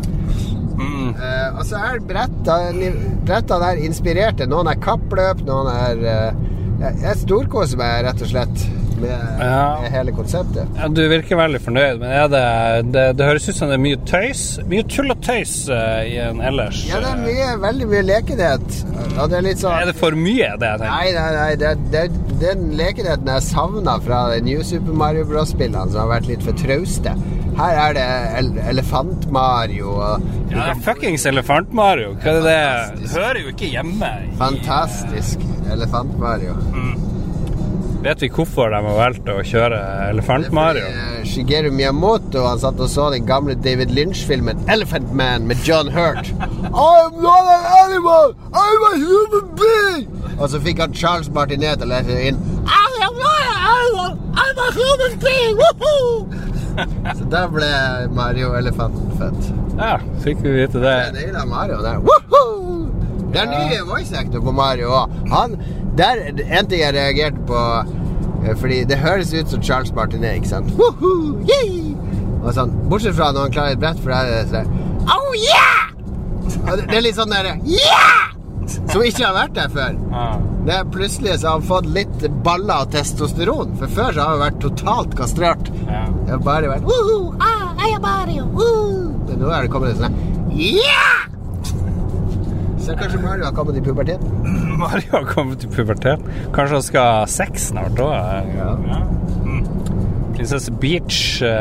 Og så er brettene der inspirerte. Noen er kappløp, noen er storkoser meg rett og slett. med hele konseptet. Ja, du virker veldig fornøyd, men det høres ut som det mye tøys, mye tull og tøys i en ellers. Ja, det veldig mye lekenhet. Og det litt sånn... det for mye, det jeg tenker? Nei, den lekenheten jeg savnet fra New Super Mario Bros-spillene som har vært litt for trauste. Her det Elefant-Mario og... Ja, det fuckings Elefant-Mario. Hva det? Det hører jo ikke hjemme i... Fantastisk Elefant-Mario. Vet vi hvorfor de har valgt å kjøre Elefant-Mario? Shigeru Miyamoto, han satt og så den gamle David Lynch-filmen Elephant Man med John Hurt. I'm not an animal! I'm a human being! Og så fikk han Charles Martinet til å lese inn I am not an animal! I'm a human being! Woohoo! Så da ble Mario-elefanten født. Ja, fikk vi vite det. Det er Mario der. Woohoo! Det er nye voice actor på Mario også. En ting jeg reagerte på, fordi det høres ut som Charles Martinet, ikke sant? Woohoo! Yay! Og sånn, bortsett fra når han klarer et brett, for det sånn oh yeah! Det litt sånn der yeah! Som ikke har vært der før. Det plutselig så har han fått litt baller av testosteron. For før så har han vært totalt kastrert. Det har bare vært woohoo! I am Mario! Woohoo! Nå det kommet sånn yeah! Så kanskje Mario har kommet i puberteten. Mario har kommet i puberteten. Kanskje han skal ha sex snart også. Prinsesse Peach.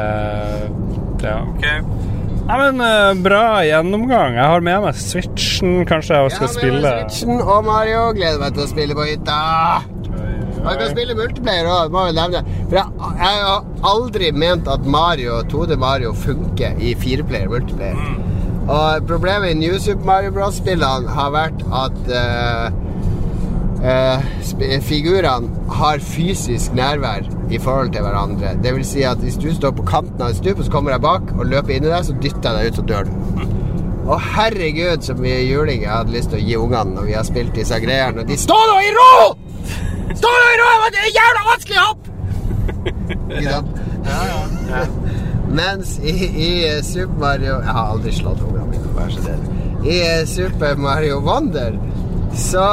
Ok. Nei, men bra gjennomgang. Jeg har med meg Switchen. Kanskje jeg skal spille. Ja, med Switchen og Mario. Gleder meg til å spille på hytta. Man kan spille multiplayer også, må jeg nevne. For jeg har aldri ment at Mario, 2D Mario, funker i 4-player multiplayer. Og problemet i New Super Mario Bros-spillene har vært at figurene har fysisk nærvær i forhold til hverandre. Det vil si at hvis du står på kanten av et stup, så kommer jeg bak og løper inn i deg, så dytter jeg deg ut og dør du. Og herregud, så mye juling jeg hadde lyst til å gi ungene når vi har spilt disse greiene. Og de står nå i ro! Stå nå i ro! Det er jævla vanskelig hopp! Ikke sant? Ja. Mens i Super Mario... Jeg har aldri slått ungene mine, vær så det. I Super Mario Wonder så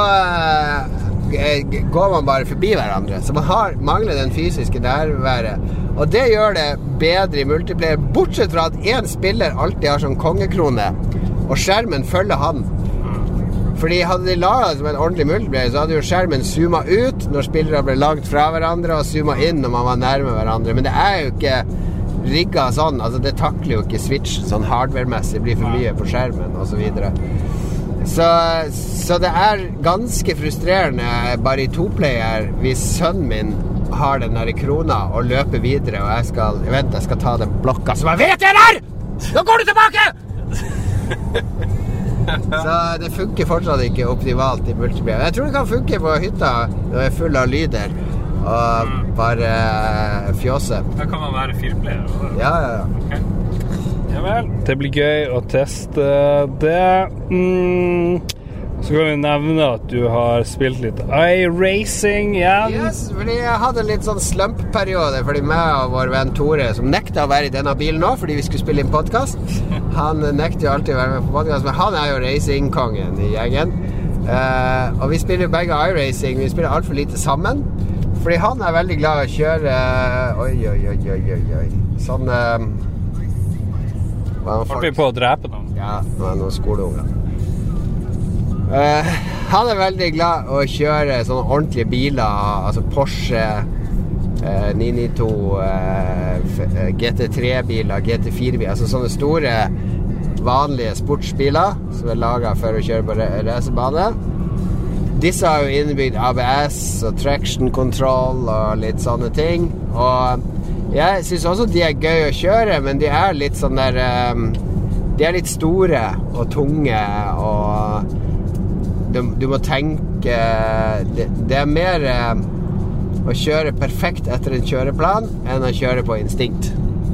går man bare forbi hverandre. Så man mangler den fysiske nærværet. Og det gjør det bedre i multiplayer, bortsett fra at en spiller alltid har sånn kongekrone, og skjermen følger han. Fordi hadde de laget det som en ordentlig multiplayer, så hadde jo skjermen zoomet ut når spillere ble langt fra hverandre, og zoomet inn når man var nærme hverandre. Men det er jo ikke rigget sånn, altså det takler jo ikke Switch sånn hardware-messig, det blir for mye på skjermen og så videre. Så det er ganske frustrerende bare i 2-player hvis sønnen min har den der krona og løper videre, og jeg skal ta den blokka som jeg vet jeg er! Nå går du tilbake! Så det funker fortsatt ikke optimalt i multiplayer. Jeg tror det kan funke på hytta når det er full av lyder og bare fjåse. Da kan man være 4-player. Ja. Okay. Ja vel, det blir gøy å teste det. Så kan vi nevne at du har spilt litt iRacing igjen. Yes, fordi jeg hadde litt sånn slump-periode fordi meg og vår venn Tore, som nekta å være i denne bilen nå fordi vi skulle spille inn podcast. Han nekter jo alltid å være med på podcast, men han er jo racing-kongen i gjengen. Og vi spiller jo begge iRacing, vi spiller alt for lite sammen. Fordi han er veldig glad å kjøre oi. Sånn Holdt vi på å drepe noen? Ja, det var noen skoleunger. Han er veldig glad å kjøre sånne ordentlige biler, altså Porsche 992 GT3-biler, GT4-biler, altså sånne store vanlige sportsbiler som er laget for å kjøre på racerbane. Disse har jo innebygd ABS og traction control og litt sånne ting, og jeg synes også de er gøy å kjøre, men de er litt sånn der de er litt store og tunge, og du må tenke det er mer å kjøre perfekt etter en kjøreplan enn å kjøre på instinkt.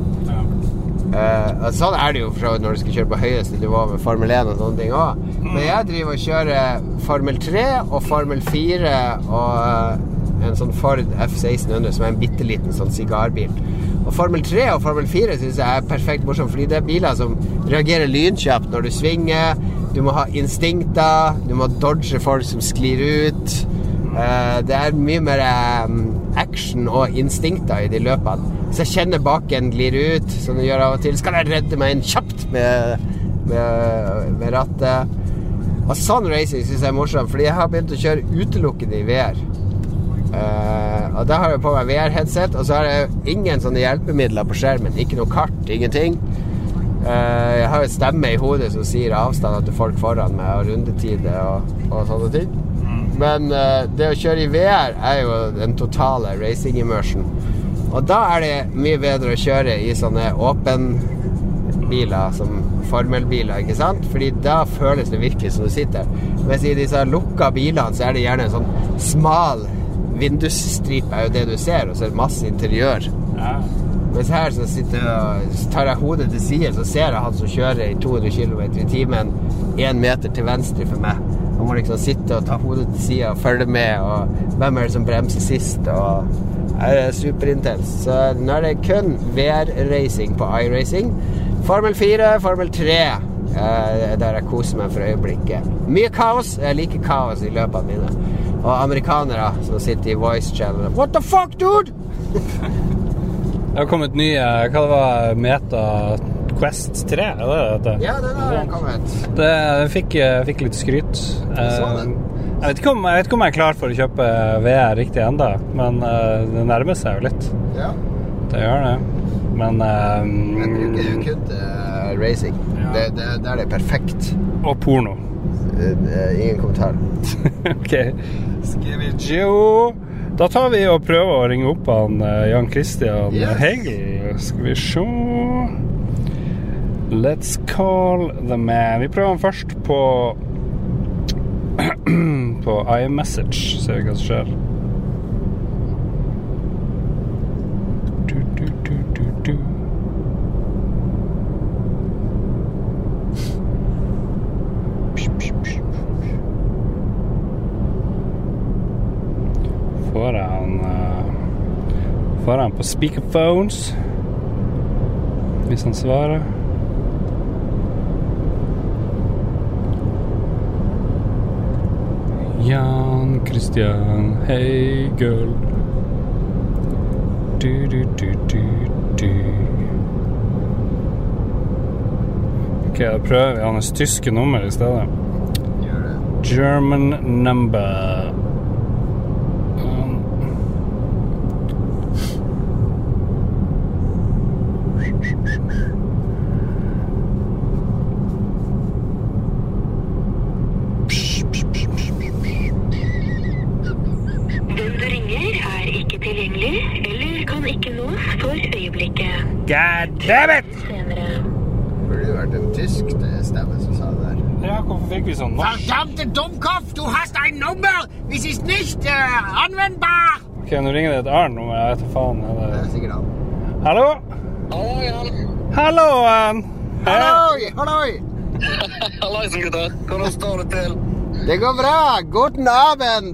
Sånn er det jo når du skal kjøre på høyeste nivå med Formel 1 og sånne ting også. Men jeg driver og kjører Formel 3 og Formel 4 og en sånn Ford F1600 som er en bitteliten sånn sigarbil. Og Formel 3 og Formel 4 synes jeg er perfekt morsom, fordi det er biler som reagerer lynkjapt når du svinger. Du må ha instinkter, du må dodge folk som sklir ut. Det er mye mer action og instinkter I de løpene. Hvis jeg kjenner baken glir ut, som det gjør av og til, skal jeg redde meg inn kjapt med rattet. Og sånn racing synes jeg morsomt, fordi jeg har begynt å kjøre utelukkende I VR. Og da har jeg på meg VR-headset, og så har jeg ingen sånne hjelpemidler på skjermen. Ikke noe kart, ingenting. Jeg har en stemme I hodet som sier avstander til folk foran meg, og rundetider og sånne ting. Men det å kjøre I VR jo den totale racing immersion. Og da det mye bedre å kjøre I sånne åpen biler, som formelbiler, ikke sant? Fordi da føles det virkelig som du sitter. Mens I disse lukka bilene så det gjerne en sånn smal vindusstripe jo det du ser, og så det masse interiør. Ja. Mens her så tar jeg hodet til siden, så ser jeg han som kjører I 200 km I timen 1 meter til venstre for meg. Han må liksom sitte og ta hodet til siden og følge med, og hvem det som bremser sist, og det superintens. Så nå det kun VR-racing på iRacing. Formel 4, Formel 3, der jeg koser meg for øyeblikket. Mye kaos, jeg liker kaos I løpene mine. Og amerikanere som sitter I voice channel. What the fuck, dude? Det har kommet nye, hva det var, Meta Quest 3, det det? Ja, det har kommet. Det fikk litt skryt. Jeg vet ikke om jeg klar for å kjøpe VR riktig enda, men det nærmer seg jo litt. Ja. Det gjør det. Men jeg bruker jo kun racing. Ja. Der det perfekt. Og porno. Ingen kommentar. Ok. Skal vi Da tar vi og prøver å ringe opp han Jan Christian Hegel. Skal vi se. Let's call the man. Vi prøver han først på iMessage. Ser vi hva som skjer. Får han på speakerphones hvis han svarer. Jan Christian Hegel. Ok, da prøver vi hans tyske nummer I stedet. Gjør det. German number. God damn it! Burde jo vært en tysk stemme som sa det der. Ja, hvorfor fikk vi sånn norsk? Verdammte Dummkopf, du hast ein Nummer! Es ist nicht anwendbar! Ok, nå ringer det et annet nummer, jeg vet faen. Det sikkert han. Hallo? Hallo, Jan. Hallo, Halloi, halloi! Halloisen, gutter. Hvordan står det til? Det går bra. Guten Abend.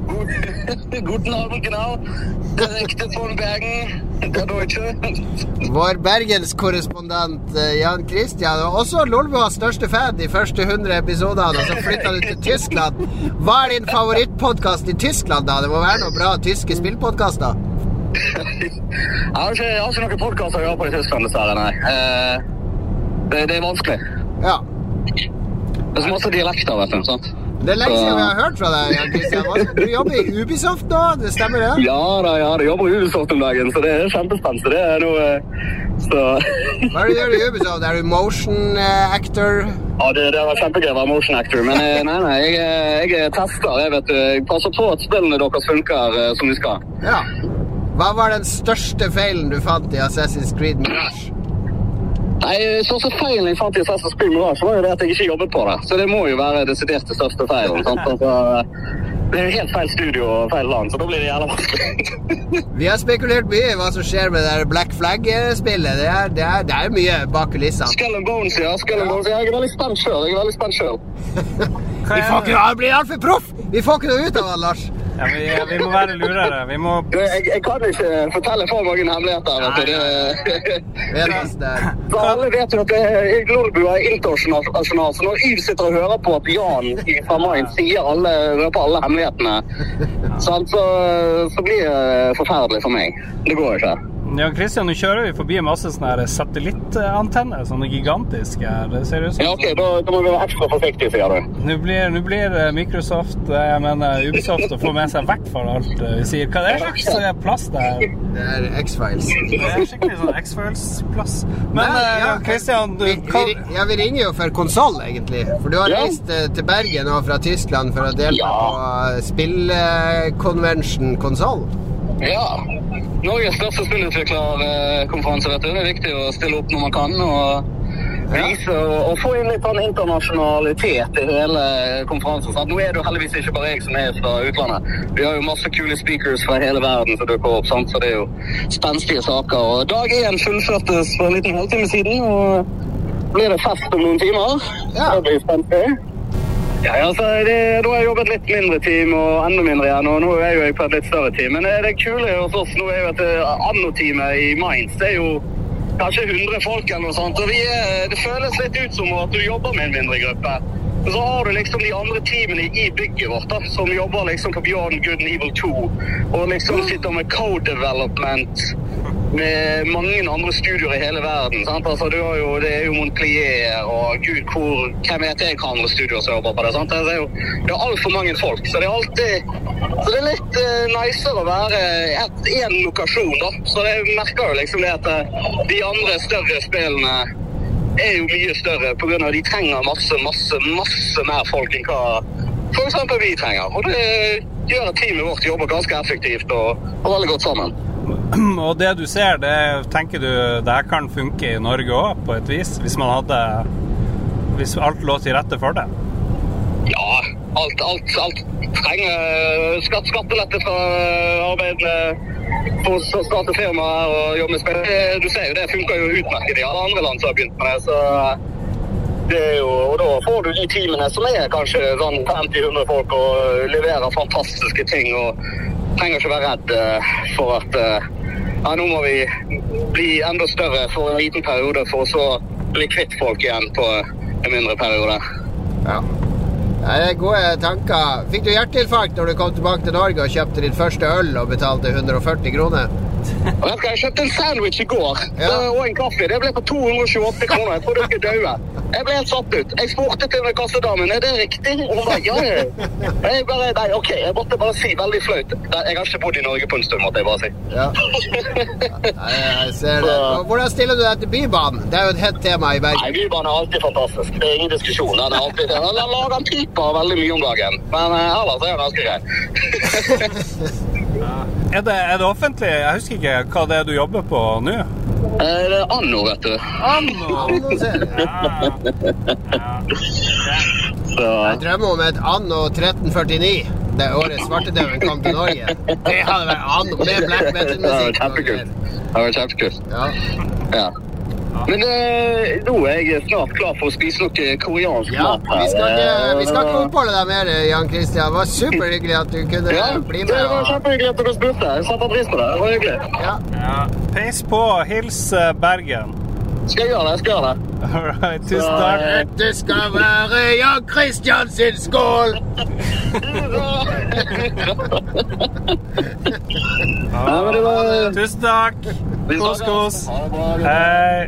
Guten Abend, genau. Direkte von Bergen, der Deutsche. Vår Bergens-korrespondent Jan Christian, og også Lolboas største fan de første 100 episodene, og så flyttet du til Tyskland. Hva din favorittpodcast I Tyskland da? Det må være noen bra tyske spillpodcaster. Jeg har ikke noen podcaster å gjøre på I Tyskland, dessverre, nei. Det vanskelig. Ja. Det så masse dialekter, vet du, sant? Det lenge siden vi har hørt fra deg, Jan Christian. Du jobber I Ubisoft nå, det stemmer det? Ja, jeg jobber I Ubisoft om dagen, så det kjempespennende. Det noe... Så... Hva du gjør I Ubisoft? Du motion actor? Ja, det var kjempegøy å være motion actor, men nei, jeg tester, jeg passer på at spillene deres funker som de skal. Ja. Hva var den største feilen du fant I Assassin's Creed Mirage? Nei, største feilen jeg fant I Assassin's Creed Mirage var jo det at jeg ikke jobbet på det. Så det må jo være desidert største feilen, sant? Altså, det jo helt feil studio og feil land, så da blir det jævla vanskelig. Vi har spekulert mye I hva som skjer med det Black Flag-spillet. Det jo mye bak kulissene. Skull and Bones, ja. Skull and Bones. Jeg veldig spent selv. Vi får ikke, han blir alt for proff! Vi får ikke noe ut av han, Lars. vi må være lurere. Jeg kan ikke fortelle for mange hemmeligheter. Så alle vet jo at Lolbu er internasjonalt, så når Yv sitter og hører på at Jan fra Mainz røper alle hemmelighetene, så blir det forferdelig for meg. Det går ikke. Jan Christian, nå kjører vi forbi masse sånne satellittantenner, sånne gigantiske. Det ser ut som... Ja, ok, da må vi være ekstra forsiktige, sier du. Nå blir Microsoft, jeg mener Ubisoft, å få med seg hvert for alt vi sier. Hva er det slags plass der? Det X-Files. Det skikkelig sånn X-Files-plass. Men Jan Christian, vi ringer jo for konsol, egentlig. For du har reist til Bergen og fra Tyskland for å delta på spillkonvensjon konsol. Ja, Norges største spillutviklerkonferanse, vet du. Det er viktig å stille opp når man kan, og vise og få inn litt sånn internasjonalitet i hele konferansen. Sant? Nå er det jo heldigvis ikke bare jeg som er fra utlandet. Vi har jo masse kule speakers fra hele verden som dukker opp, sant? Så det er jo spenstige saker. Og dag 1 fullførtes for en liten halvtime siden, og blir det fest om noen timer. Ja. Det blir spenstig. Ja, altså, nå har jeg jobbet litt mindre team og enda mindre igjen, og nå er jeg på et litt større team. Men det kule hos oss nå er jo at anno-teamet i Mainz, det er jo kanskje 100 folk eller noe sånt, og det føles litt ut som at du jobber med en mindre gruppe. Og så har du liksom de andre teamene i bygget vårt da, som jobber liksom på Beyond Good and Evil 2, og liksom sitter med code development, med mange andre studioer i hele verden, sant? Altså, det er jo Montpellier, og gud, hvem vet jeg hva andre studioer som jobber på det, sant? Det er alt for mange folk, så det er litt nicer å være en lokasjon da, så jeg merker jo liksom det at de andre større spillene er jo mye større, på grunn av de trenger masse mer folk enn hva for eksempel vi trenger, og det gjør at teamet vårt jobber ganske effektivt og veldig godt sammen. Og det du ser, tenker du det her kan funke i Norge også på et vis, hvis alt lå til rette for det? Ja, alt trenger skattelette fra arbeid for å starte firmaer og jobbe med spill. Du ser jo, det funker jo utmerket i alle andre land som har begynt med det, så det er jo, og da får du de teamene som er kanskje sånn 50-100 folk og leverer fantastiske ting og trenger ikke være redd for at nå må vi bli enda større for en liten periode for å så bli kvitt folk igjen på en mindre periode. Ja. Det er gode tanker. Fikk du hjerteinfarkt når du kom tilbake til Norge og kjøpte ditt første øl og betalte 140 kroner? Jeg kjøpte en sandwich i går og en kaffe. Det ble på 228 kroner. Jeg trodde jeg skulle døde. Jeg ble helt satt ut. Jeg spurte til kassedamen, er det riktig? Og hun bare, ja. Nei, ok, jeg måtte bare si veldig flaut. Jeg har ikke bodd i Norge på en stund, måtte jeg bare si. Ja. Jeg ser det. Hvordan stiller du deg til Bybanen? Det er jo et hett tema i Bergen. Nei, Bybanen er alltid fantastisk. Det er ingen diskusjon. Den lager en piper veldig mye om dagen. Men ellers er det ganske greit. Er det offentlig? Jeg husker ikke hva det er du jobber på nå. Det er Anno, vet du. Anno ser jeg. Jeg drømmer om et Anno 1349. Det året svartedauden kom til Norge. Det hadde vært Anno med black metal-musikk. Det var kjempekult. Ja. Men nå er jeg snart klar for å spise noe koreansk mat her. Vi skal ikke oppholde deg mer, Jan Christian. Det var superhyggelig at du kunne bli med. Det var kjempehyggelig at du spurte. Jeg satte pris på det. Det var hyggelig. Ja. Peis på. Hils Bergen. Skal jeg gjøre det? Alright, tusen takk. Det skal være Jan Christian sin skål! Tusen takk. Kos. Hei.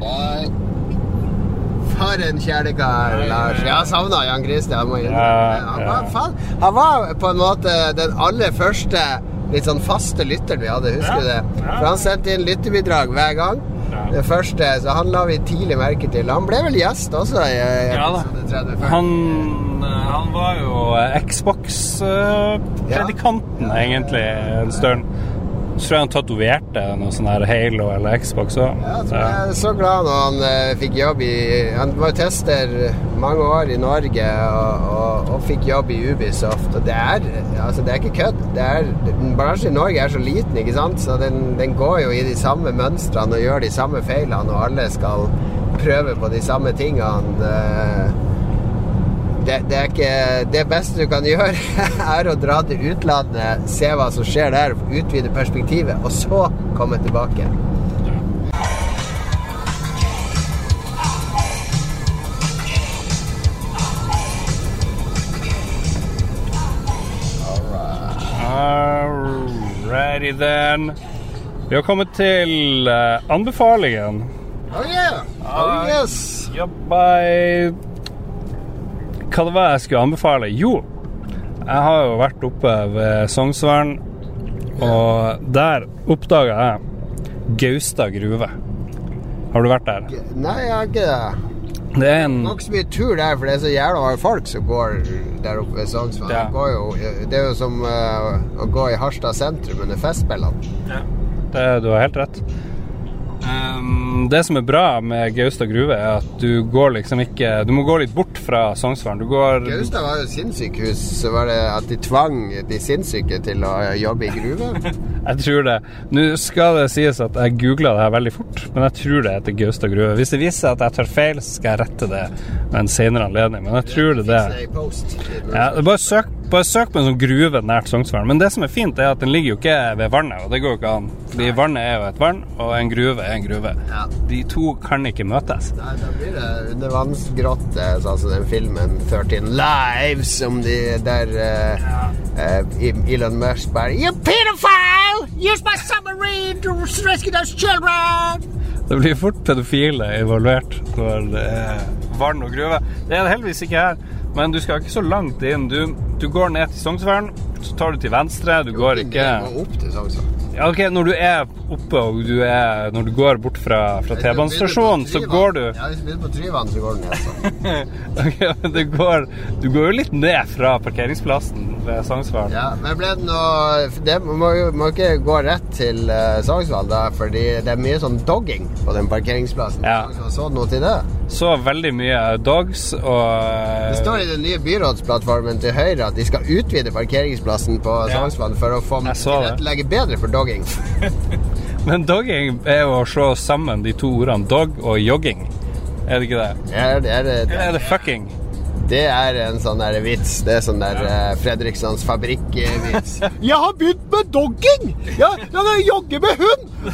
For en kjærlighet, Lars. Jeg har savnet Jan Christian. Han var på en måte den aller første litt sånn faste lytteren vi hadde, husker du det? For han sendte inn lyttebidrag hver gang. Det første, så han la vi tidlig merke til. Han ble vel gjest også i episode 30. Han var jo Xbox-predikanten egentlig en stund. Så tror jeg han tatoverte noe sånn her Halo eller Xbox også. Ja, så jeg er så glad når han fikk jobb han var tester mange år i Norge og fikk jobb i Ubisoft, og det er ikke kødd. Bransjen i Norge er så liten, ikke sant? Så den går jo i de samme mønstrene og gjør de samme feilene, og alle skal prøve på de samme tingene. Det er ikke det beste du kan gjøre å dra til utlandet, se hva som skjer der, utvide perspektivet, og så komme tilbake. Alrighty then. Vi har kommet til anbefalingen. Oh yeah! Oh yes! Hva det var jeg skulle anbefale? Jo, jeg har jo vært oppe ved Sognsvann, og der oppdaget jeg Gaustad gruve. Har du vært der? Nei, jeg har ikke det. Det er ikke så mye tur der, for det er så jævla mange folk som går der oppe ved Sognsvann. Ja. Det er jo som å gå i Harstad sentrum under festspillene. Ja, du har helt rett. Det som er bra med Gaustad gruve er at du går liksom ikke, du må gå litt bort fra Sognsvann. Gaustad var jo sinnssykehus, så var det at de tvang de sinnssyke til å jobbe i gruve? Jeg tror det. Nå skal det sies at jeg googlet det her veldig fort, men jeg tror det heter Gaustad gruve. Hvis det viser at jeg tar feil, så skal jeg rette det med en senere anledning, men jeg tror det er det. Ja, bare søk på en sånn gruve nært Sognsvann. Men det som er fint er at den ligger jo ikke ved vannet, og det går jo ikke an. Fordi vannet er jo et vann, og en gruve er en gruve. Ja. De to kan ikke møtes. Nei, da blir det undervannsgrotte, sånn som den filmen 13 Lives, som de der Elon Musk bare You pedophile! Use my submarine to rescue those children! Det blir fort pedofile involvert når det er vann og gruve. Det er det heldigvis ikke her, men du skal ikke så langt inn. Du går ned til Sognsvann, så tar du til venstre, du går ikke... Du må opp til Sognsvann. Ja, ok, når du er oppe og når du går bort fra T-banestasjonen, så går du... Ja, hvis du begynner på Tryvann, så går du ned sånn. Ok, men du går jo litt ned fra parkeringsplassen ved Sognsvann. Ja, men ble det noe... Det må ikke gå rett til Sognsvann da, fordi det er mye sånn dogging på den parkeringsplassen. Ja. Så noe til det? Så veldig mye dogs og... Det står i den nye byrådsplattformen til Høyre at de skal utvide parkeringsplassen på Sognsvann for å få tilrettelegge bedre for dogging. Men dogging er jo å slå sammen de to ordene dog og jogging. Er det ikke det? Er det fucking? Det er en sånn der vits. Det er sånn der Fredrikssons fabrikk-vits. Jeg har begynt med dogging! Jeg kan jogge med hund!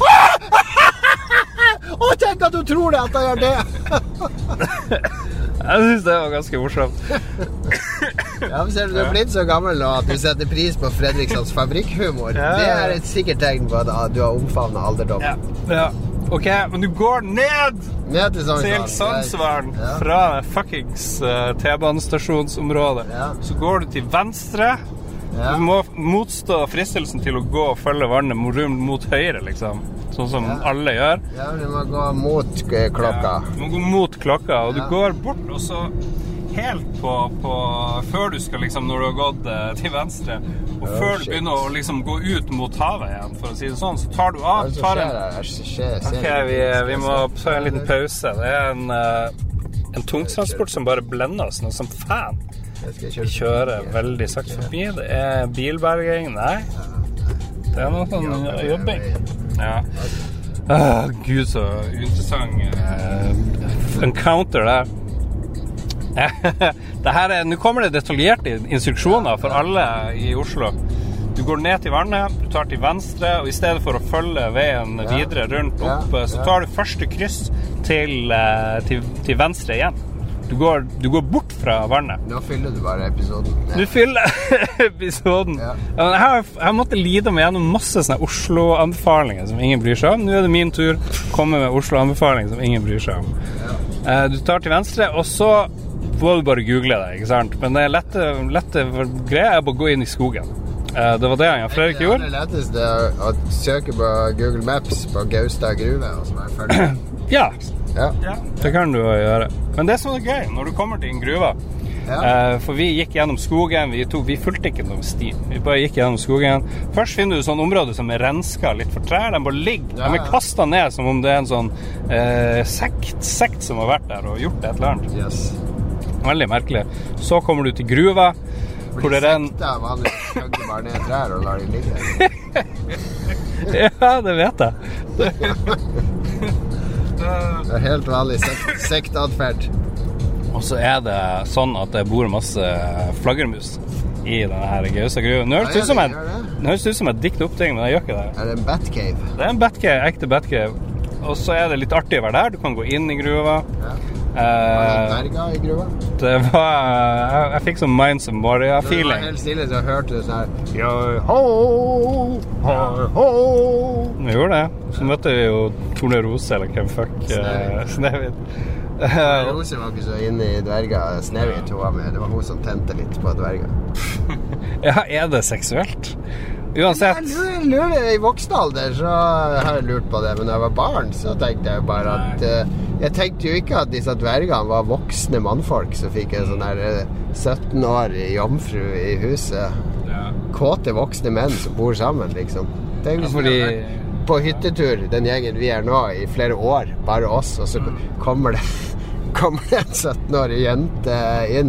Å, tenk at du tror det at jeg gjør det! Jeg synes det var ganske morsomt. Ja, men ser du er blitt så gammel nå at du setter pris på Fredrikssons fabrikkhumor. Det er et sikkert tegn på at du har omfavnet alderdom. Ja. Ok, men du går ned til Sognsvann fra fuckings T-banestasjonsområdet. Så går du til venstre. Du må motstå fristelsen til å gå og følge vannet mot høyre, liksom. Sånn som alle gjør. Ja, du må gå mot klokka. Du må gå mot klokka, og du går bort, og så helt på før du skal liksom, når du har gått til venstre, og før du begynner å liksom gå ut mot havet igjen, for å si det sånn, så tar du av, vi må ta en liten pause. Det er en tungtransport som bare blender oss noe som fan. Vi kjører veldig sakte forbi. Det er bilberging. Nei. Det er noe sånn jobbing. Ja. Gud, så interessant encounter der. Nå kommer det detaljerte instruksjoner for alle i Oslo. Du går ned til vannet, du tar til venstre, og i stedet for å følge veien videre rundt opp, så tar du første kryss til venstre igjen. Du går bort fra vannet. Nå fyller du bare episoden. Du fyller episoden. Jeg måtte lide meg gjennom masse sånne Oslo-anbefalinger som ingen bryr seg om. Nå er det min tur å komme med Oslo-anbefalinger som ingen bryr seg om. Du tar til venstre, og så må du bare google det, ikke sant? Men det lette greia er bare å gå inn i skogen. Det var det Jan Fredrik gjorde. Det letteste er å søke på Google Maps på Gaustad gruve, og så er jeg ferdig. Ja, det kan du gjøre. Men det som er gøy når du kommer til en gruve, for vi gikk gjennom skogen, vi fulgte ikke noen sti, vi bare gikk gjennom skogen. Først finner du sånn område som er renska litt for trær, de bare ligger, de er kastet ned som om det er en sånn sekt som har vært der og gjort et eller annet. Veldig merkelig. Så kommer du til gruva, hvor det er en... Vanlig høgger bare ned trær og lar de ligge. Ja, det vet jeg. Det er helt vanlig sektadferd. Og så det sånn at det bor masse flaggermus i denne her Gaustad-gruven. Nå høres det ut som et dikt oppting, men jeg gjør ikke det. Det en Batcave? Det en Batcave, ekte Batcave. Og så det litt artig å være der. Du kan gå inn i gruva. Dverger i gruva? Det var jeg fikk sånn Minds of Moria-feeling. Det var helt stille, så hørte du sånn her ho, ho, ho. Vi gjorde det. Så møtte vi jo Torne Rose, eller hvem fuck Snehvit. Rose var ikke så inne i dverger. Snehvit hun var med. Det var hun som tente litt på dverger. Ja, det seksuelt? Uansett. Jeg lurer I voksen alder, så har jeg lurt på det. Men da jeg var barn, så tenkte jeg bare at jeg tenkte jo ikke at disse dvergene var voksne mannfolk som fikk en sånn der 17-årig jomfru I huset. Kåte voksne menn som bor sammen, liksom. Tenk hvis vi på hyttetur, den gjengen vi nå I flere år, bare oss, og så kommer det en 17-årig jente inn.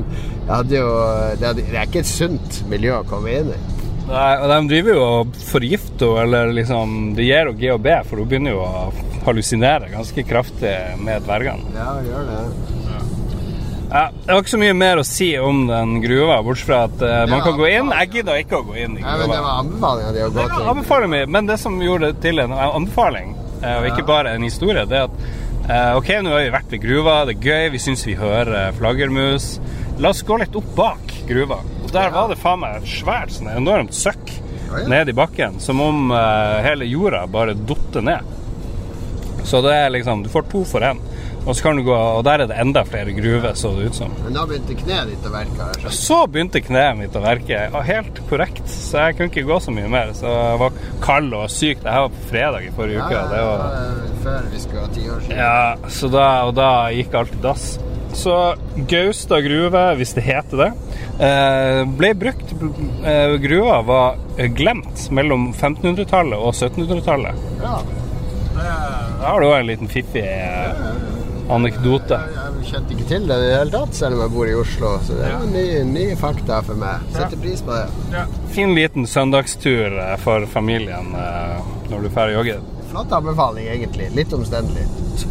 Det ikke et sunt miljø å komme inn I. Nei, og de driver jo og forgifter, eller liksom, det gir jo GHB, for hun begynner jo å hallusinere ganske kraftig med dvergene. Ja, gjør det. Ja, det var ikke så mye mer å si om den gruva, bortsett fra at man kan gå inn. Jeg gidder ikke å gå inn I gruva. Ja, men det var anbefalingen å gå til. Det var anbefaling, men det som gjorde det til en anbefaling, og ikke bare en historie, det at ok, nå har vi vært ved gruva, det gøy, vi synes vi hører flaggermus. La oss gå litt opp bak gruva. Og der var det faen meg et svært, sånn enormt søkk ned I bakken, som om hele jorda bare dotter ned. Så det liksom, du får 2 for 1. Og så kan du gå, og der det enda flere gruver, så det ut som. Men da begynte kneet ditt å verke. Så begynte kneet mitt å verke, helt korrekt. Så jeg kunne ikke gå så mye mer. Så jeg var kald og syk. Det her var på fredag I forrige uke. Det var før vi skulle ha 10 år siden. Ja, så da gikk alt I dass. Så Gaustad gruve, hvis det heter det, ble brukt. Gruva var glemt mellom 1500-tallet og 1700-tallet. Ja. Da har du også en liten fiffig anekdote. Jeg kjente ikke til det I hele tatt, selv om jeg bor I Oslo. Så det nye fakta for meg. Setter pris på det. Ja. Fin liten søndagstur for familien når du er ferdig å jogge. Flott anbefaling, egentlig. Litt omstendelig.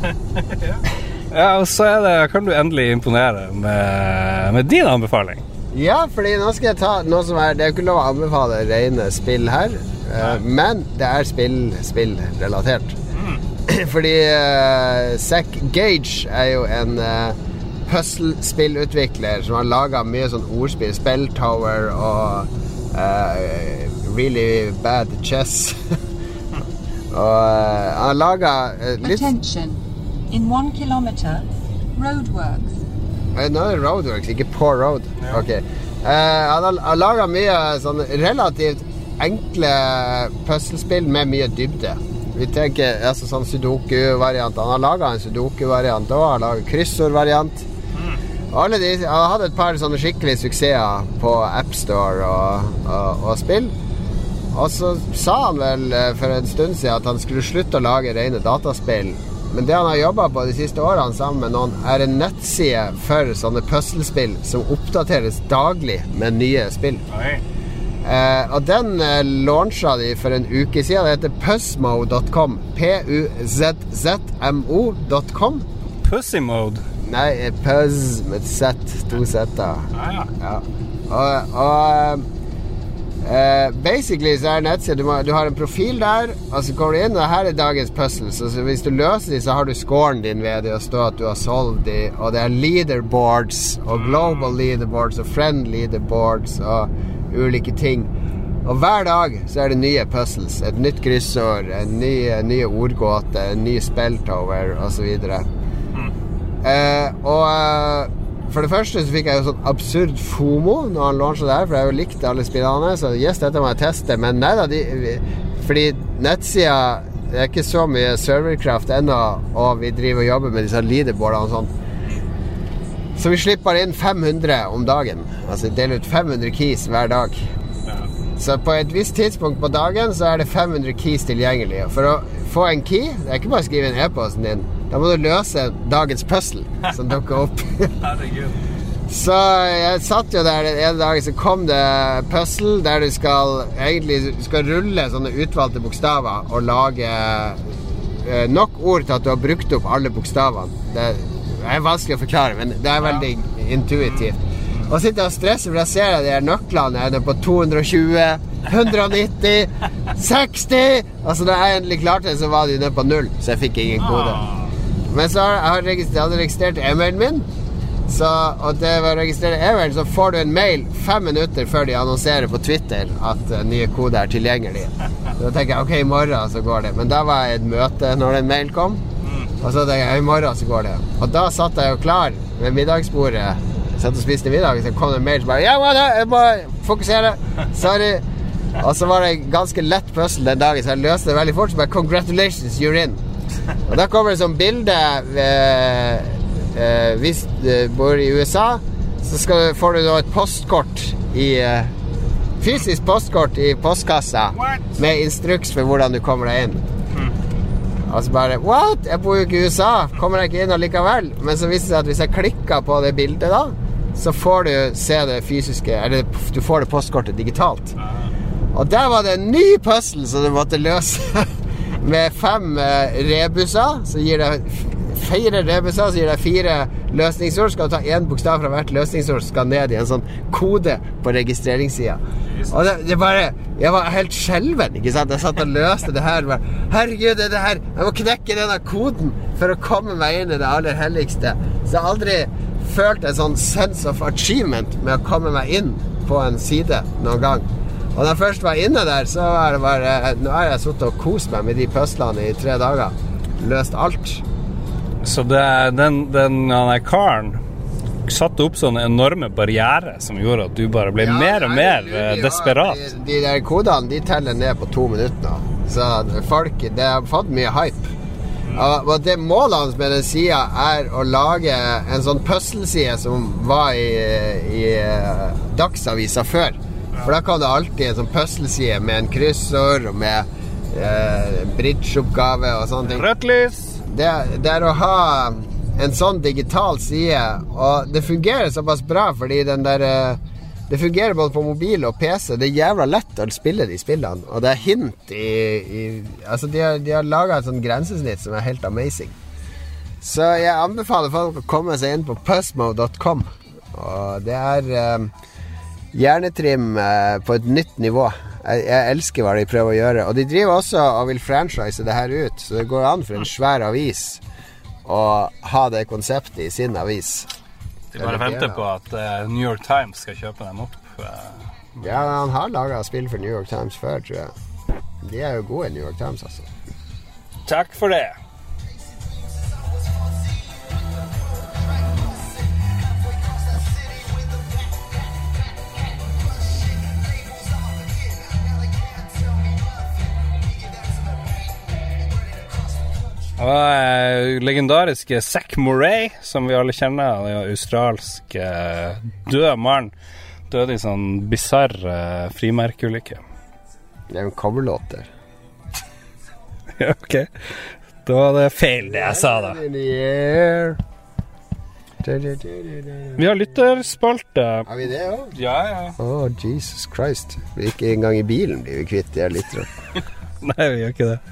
Ja, og så kan du endelig imponere med din anbefaling. Ja, fordi nå skal jeg ta noe som det ikke lov å anbefale rene spill her, men det spill-relatert. Fordi Zach Gage jo en puzzle-spillutvikler som har laget mye sånn ordspill, Spell Tower og Really Bad Chess. Og han har laget Attention, in 1 kilometer, roadworks. Nå det roadworks, ikke Poor Road. Ok. Han har laget mye sånn relativt enkle puzzlespill med mye dybde. Vi tenker, altså sånn Sudoku-variant. Han har laget en Sudoku-variant og han har laget kryssord-variant. Alle de, han har hatt et par sånne skikkelige suksesser på App Store og spill. Og så sa han vel for en stund siden at han skulle slutte å lage rene dataspill. Men det han har jobbet på de siste årene sammen med noen en nettside for sånne puzzlespill som oppdateres daglig med nye spill. Og den launchet de for en uke siden. Det heter Puzzmo.com. P-U-Z-Z-M-O.com. Pussy Mode? Nei, Puzz med Z, 2 Z-er. Ja. Og basically så nettsiden, du har en profil der, og så kommer du inn, og her dagens puzzle. Så hvis du løser de, så har du scoren din ved det å stå at du har solved de, og det leaderboards, og global leaderboards, og friend leaderboards, og ulike ting. Og hver dag så det nye puzzles, et nytt kryssord, en nye ordgåte, en ny spelltower og så videre. For det første så fikk jeg jo sånn absurd FOMO når han launchet det her, for jeg jo likte alle spillene, så yes, dette må jeg teste, men nei da, fordi nettsida det ikke så mye serverkraft ennå, og vi driver og jobber med disse leaderboardene og sånn. Så vi slipper inn 500 om dagen. Altså deler ut 500 keys hver dag. Så på et visst tidspunkt på dagen så det 500 keys tilgjengelig. For å få en key, det ikke bare å skrive en e-posten din, da må du løse dagens puzzle som dukker opp. Så jeg satt jo der den ene dagen, så kom det puzzle der du skal rulle sånne utvalgte bokstaver og lage nok ord til at du har brukt opp alle bokstavene. Det vanskelig å forklare, men det veldig intuitivt. Og sitter jeg og stresser, for jeg ser at de her nøklene er på 220, 190, 60. Altså, da jeg endelig klarte det, så var de nede på 0, så jeg fikk ingen kode. Men så hadde jeg registrert e-mailen min, og det var registrert e-mail, så får du en mail 5 minutter før de annonserer på Twitter at nye koder er tilgjengelig. Så da tenker jeg, ok, i morgen så går det. Men da var jeg i et møte når den mail kom, og så tenkte jeg, i morgen så går det. Og da satt jeg jo klar ved middagsbordet, satt og spiste middag, så kom det en mail som bare, jeg må fokusere, sorry. Og så var det ganske lett puzzle den dagen, så jeg løste det veldig fort, så bare, congratulations, you're in. Og da kommer det som bilde, hvis du bor i USA, så får du da et postkort fysisk postkort i postkassa, med instruks for hvordan du kommer deg inn. Og så bare, what? Jeg bor jo ikke i USA, kommer jeg ikke inn allikevel? Men så viste det seg at hvis jeg klikker på det bildet da, så får du se det fysiske, eller du får det postkortet digitalt. Og der var det en ny puzzle som du måtte løse med 5 rebuser, så gir det 4 rebuser, så gir det 4 løsningsord, skal du ta 1 bokstav fra hvert løsningsord, skal ned i en sånn kode på registreringssiden. Og det bare, jeg var helt skjelven, ikke sant? Jeg satt og løste det her, bare, herregud, det her, jeg må knekke denne koden for å komme meg inn i det aller helligste. Så jeg aldri følte en sånn sense of achievement med å komme meg inn på en side noen gang. Og da jeg først var inne der, så var det bare, nå har jeg suttet og kost meg med de puzzlene i 3 dager. Løst alt. Så den karen satte opp sånne enorme barriere som gjorde at du bare ble mer og mer desperat. De der kodene, de teller ned på 2 minutter. Så folk, det har fått mye hype. Og det målet hans med den siden er å lage en sånn puzzle-side som var i dagsavisa før. For da kan det alltid en sånn puzzle-side med en kryssord og med bridge-oppgave og sånne ting. Rødt lys! Det er å ha en sånn digital side, og det fungerer såpass bra, fordi det fungerer både på mobil og PC. Det er jævla lett å spille de spillene, og det er hint altså de har laget et sånt grensesnitt som er helt amazing. Så jeg anbefaler folk å komme seg inn på puzzmo.com, og det er hjernetrim på et nytt nivå. Jeg elsker hva de prøver å gjøre, og de driver også og vil franchise det her ut, så det går an for en svær avis å ha det konseptet i sin avis. De bare venter på at New York Times skal kjøpe dem opp. Ja, han har laget spill for New York Times før, tror jeg. De er jo gode i New York Times, altså. Takk for det. Og legendariske Zach Murray, som vi alle kjenner, den australske døde mann, døde i sånn bizarre frimerkeulykke. Det er jo en coverlåter. Ja, ok. Da var det feil det jeg sa da. Vi har lytterspalte. Har vi det også? Ja. Oh, Jesus Christ. Vi er ikke engang i bilen blir vi kvitt det lyttere. Nei, vi gjør ikke det.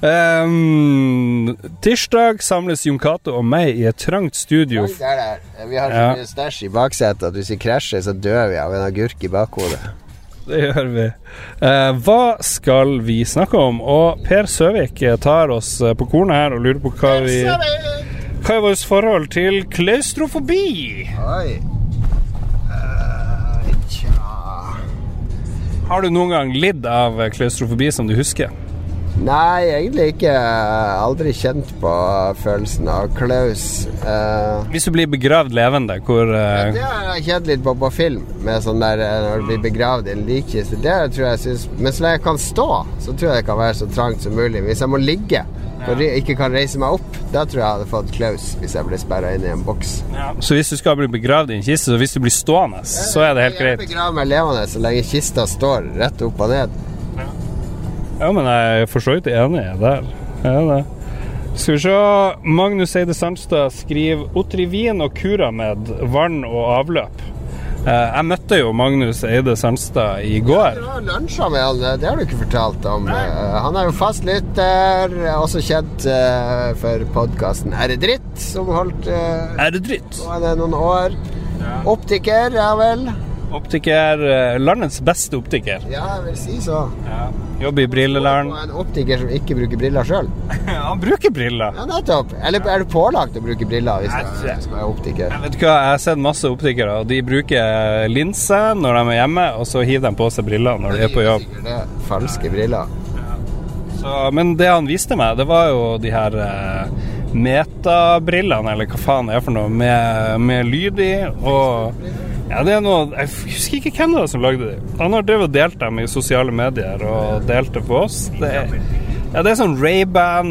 Tirsdag samles Jon Cato og meg i et trangt studio. Vi har så mye stæsj i baksetet at hvis vi krasjer så dør vi av en agurk i bakhodet. Det gjør vi. Hva skal vi snakke om? Og Per Søvik tar oss på kornet her og lurer på hva er vårt forhold til klaustrofobi? Oi. Har du noen gang lidd av klaustrofobi som du husker? Nei, egentlig ikke. Aldri kjent på følelsen av klaus. Hvis du blir begravd levende, hvor det har jeg kjent litt på film, med sånn der når du blir begravd i en likkiste. Det tror jeg synes. Men så lenge jeg kan stå, så tror jeg det kan være så trangt som mulig. Hvis jeg må ligge og ikke kan reise meg opp, da tror jeg hadde fått klaus hvis jeg ble sperret inn i en boks. Ja. Så hvis du skal bli begravd i en kiste, så hvis du blir stående, så er det helt greit? Jeg begraver meg levende så lenge kista står rett opp og ned. Ja, men jeg er for så vidt enig der. Ja, det. Skal vi se. Magnus Eide Sandstad skriver Otrivin og Curamed, vann og avløp. Jeg møtte jo Magnus Eide Sandstad I går. Ja, lunsja med han, det har du ikke fortalt om. Han jo fast lytter, også kjent for podcasten Er det dritt, som holdt Er det dritt? Var det noen år. Optiker, ja vel. Optiker, landets beste optiker. Ja, jeg vil si så. Ja. Jobber I brillelaren. Og en optiker som ikke bruker briller selv. Han bruker briller. Ja, nettopp. Eller du pålagt å bruke briller hvis du skal være optiker? Jeg vet hva, jeg har sett masse optikere, og de bruker linse når de hjemme, og så hiver de på seg briller når de på jobb. Det falske briller. Så, men det han viste meg, det var jo de her metabrillene, eller hva faen det for noe, med lyd I, og ja, det noe, jeg husker ikke hvem det var som lagde det. Han har drevet og delt dem I sosiale medier og delt det på oss. Det sånn Ray-Ban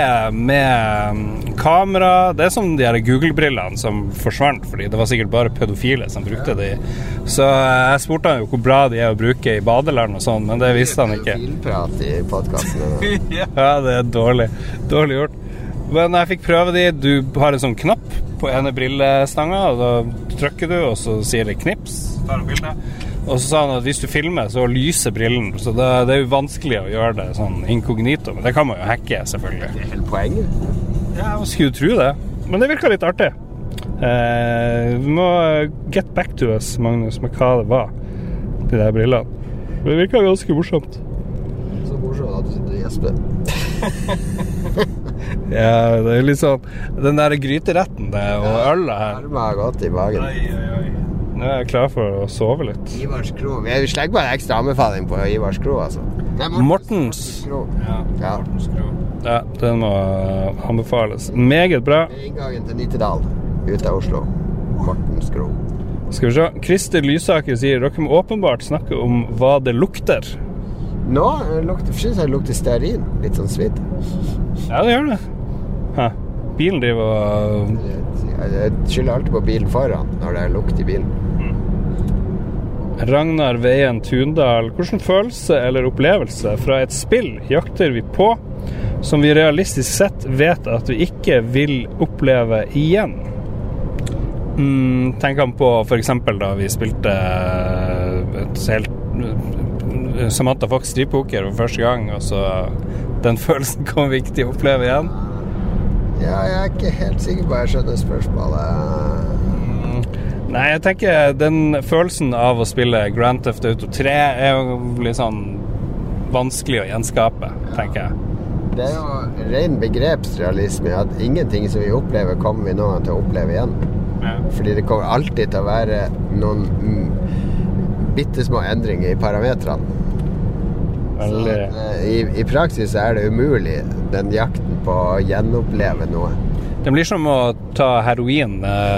med kamera. Det som de her Google-brillene som forsvant, fordi det var sikkert bare pedofile som brukte de. Så jeg spurte han jo hvor bra de å bruke I badeland og sånn, men det visste han ikke. Pedofilprat I podcasten. Ja, det dårlig gjort. Men jeg fikk prøve de. Du har en sånn knapp på ene brillestanga, og da trykker du, og så sier det knips, tar en bilde. Og så sa han at hvis du filmer, så lyser brillen, så det jo vanskelig å gjøre det sånn inkognito, men det kan man jo hacke, selvfølgelig. Det hele poenget. Ja, jeg skulle tro det. Men det virker litt artig. Vi må get back to us, Magnus, med hva det var, de der brillene. Det virker ganske morsomt. Så morsomt at du sitter og gjesper. Ja, det litt sånn den der gryteretten det, og ølet her. Armen har gått I magen. Oi. Nå jeg klar for å sove litt. Ivars Kro. Vi slegger bare en ekstra anbefaling på Ivars Kro, altså. Nei, Mortens Kro. Ja, Mortens Kro. Ja, den må anbefales. Meget bra. Inngangen til Nittedal, ut av Oslo. Mortens Kro. Skal vi se. Christer Lysaker sier, dere må åpenbart snakke om hva det lukter. Nå synes jeg det lukter stearin. Litt sånn svidd. Ja, det gjør det. Bilen driver og... Jeg skylder alltid på bilen foran når det lukt I bilen. Ragnar Veien Tundal, hvilken følelse eller opplevelse fra et spill jakter vi på som vi realistisk sett vet at vi ikke vil oppleve igjen? Tenker han på for eksempel da vi spilte et helt Samantha Fox Stripoker for første gang, og så den følelsen kommer vi ikke til å oppleve igjen. Ja, jeg ikke helt sikker på jeg skjønner spørsmålet. Nei, jeg tenker den følelsen av å spille Grand Theft Auto 3 jo litt sånn vanskelig å gjenskape, tenker jeg. Det jo ren begrepsrealisme at ingenting som vi opplever kommer vi noen til å oppleve igjen. Ja. Fordi det kommer alltid til å være noen bittesmå endringer I parametrene. Så, I praksis det umulig den jakten på å gjenoppleve noe. Det blir som å ta heroin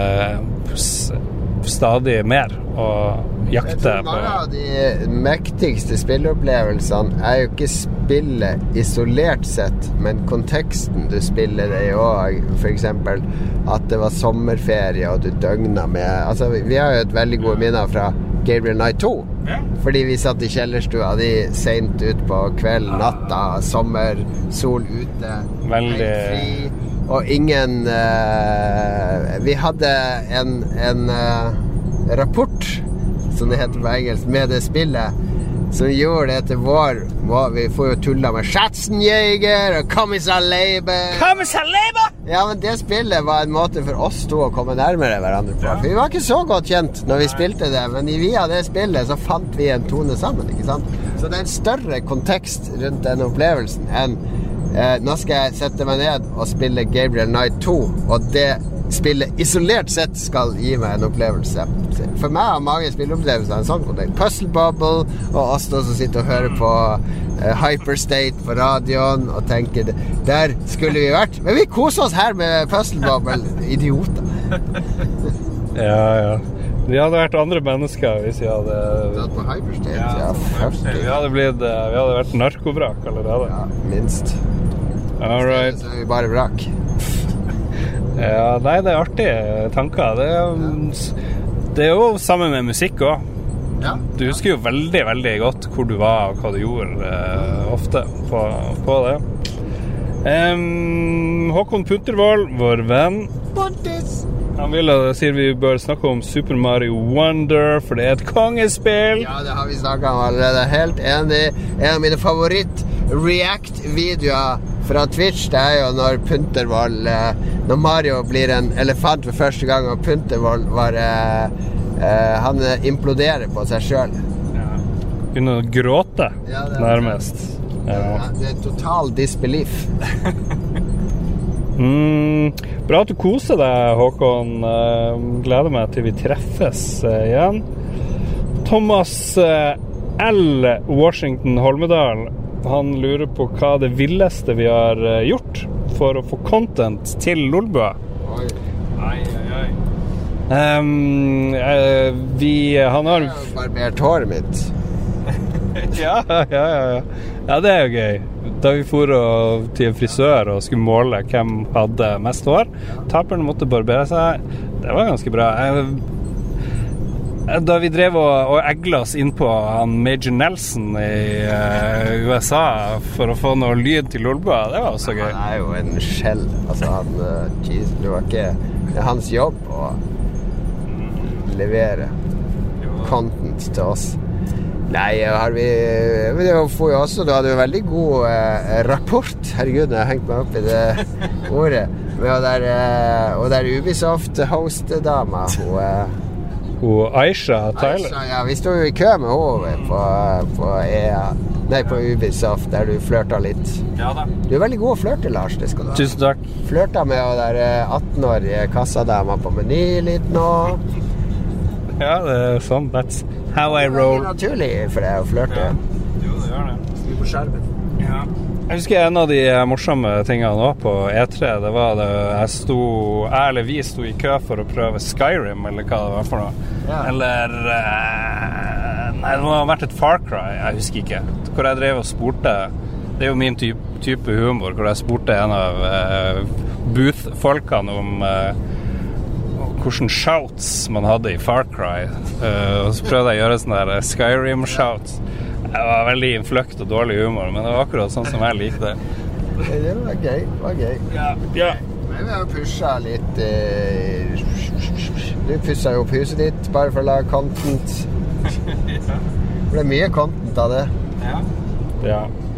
stadig mer og jakte på... Mange av de mektigste spilleopplevelsene jo ikke spillet isolert sett, men konteksten du spiller det I også. For eksempel at det var sommerferie og du døgnet med... Altså, vi har jo et veldig gode minner fra Gabriel Knight 2. Fordi vi satt I kjellerstua de sent ut på kveld, natta, sommer, sol ute, veldig fri, og ingen vi hadde en rapport som det heter på engelsk med det spillet som gjorde det til vår vi får jo tulla med Schatzenjäger og Kommissar Leiber ja, men det spillet var en måte for oss to å komme nærmere hverandre på for vi var ikke så godt kjent når vi spilte det men via det spillet så fant vi en tone sammen, ikke sant? Så det en større kontekst rundt den opplevelsen enn nå skal jeg sette meg ned og spille Gabriel Knight 2 og det spillet isolert sett skal gi meg en opplevelse. For meg har mange spilleopplevelser en sånn kontekst. Puzzle Bubble og oss som sitter og hører på Hyperstate på radioen og tenker, der skulle vi vært. Men vi koser oss her med Puzzle Bubble. Idioter. Ja. Vi hadde vært andre mennesker hvis vi hadde... Tatt på Hyperstate? Ja, vi hadde vært narkovrak allerede. Ja, minst. All right. Så vi bare vrak. Ja, nei, det artige tanker. Det jo sammen med musikk også. Ja. Du husker jo veldig, veldig godt hvor du var og hva du gjorde ofte på det. Håkon Puntervold, vår venn. Han sier vi bør snakke om Super Mario Wonder, for det et kongespill. Ja, det har vi snakket om allerede. Helt enig. En av mine favoritt-react-videoer fra Twitch, det jo når Puntervold, når Mario blir en elefant for første gang, og Puntervold han imploderer på seg selv. Ja. Begynner å gråte, nærmest. Ja, det total disbelief. Bra at du koser deg, Håkon. Gleder meg til vi treffes igjen. Thomas L. Washington Holmedal, han lurer på hva det villeste vi har gjort for å få content til Lolbua. Han har barbert håret mitt. Ja, det jo gøy. Da vi for til en frisør og skulle måle hvem hadde mest hår, taperen måtte barbere seg. Det var ganske bra. Da vi drev og eglet oss inn på han Major Nelson i USA for å få noe lyd til Lolbua, det var også gøy. Han jo en skjell. Altså, det var ikke hans jobb å levere content til oss. Nei, men det får jo også, du hadde jo veldig god rapport. Herregud, jeg har hengt meg opp i det ordet. Og der Ubisoft-host-dama, hun Aisha Tyler. Aisha, ja, vi stod jo i kø med henne på Ubisoft, der du flørte litt. Ja da. Du veldig god å flørte, Lars, det skal du ha. Tusen takk. Flørte med hun der 18-årige kassadama på Meny litt nå. Ja, det sånn. That's how I roll. Det naturlig for deg å flørte. Ja. Jo, det gjør det. Skriv på skjermen. Ja. Jeg husker en av de morsomme tingene nå på E3, det var det vi sto i kø for å prøve Skyrim, eller hva det var for noe. Ja. Eller nei, det må ha vært et Far Cry, jeg husker ikke. Hvor jeg drev og spurte, det jo min type humor, hvor jeg spurte en av booth-folkene om hvordan shouts man hadde i Far Cry, og så prøvde jeg å gjøre sånne der Skyrim-shouts. Det var veldig innfløkt og dårlig humor, men det var akkurat sånn som jeg likte det. Det var gøy, Ja. Men vi har pushet litt Du pusset jo opp huset ditt bare for å lage content. Det ble mye content av det. Ja.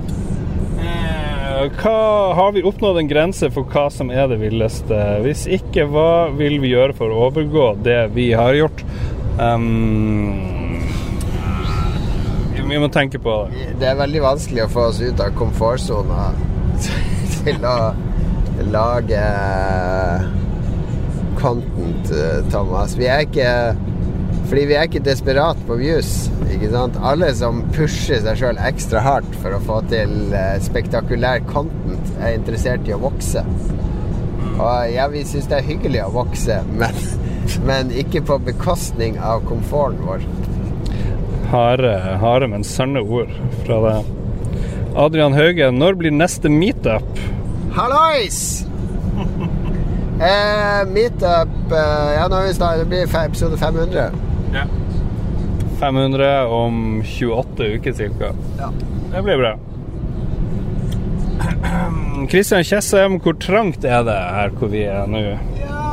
Har vi oppnådd en grense for hva som det villeste? Hvis ikke, hva vil vi gjøre for å overgå det vi har gjort? Vi må tenke på det. Det veldig vanskelig å få oss ut av komfortzona til å lage content, Thomas. Vi ikke desperat på views, ikke sant? Alle som pusher seg selv ekstra hardt for å få til spektakulær content interessert i å vokse. Og ja, vi synes det hyggelig å vokse, men ikke på bekostning av komforten vår. Harde, men sanne ord fra deg. Adrian Hauge, når blir neste meetup? Hallois! Meetup, nå det blir episode 500. Ja. 500 om 28 uker cirka. Ja. Det blir bra. Kristian Kjessem, hvor trangt det her hvor vi nå? Ja,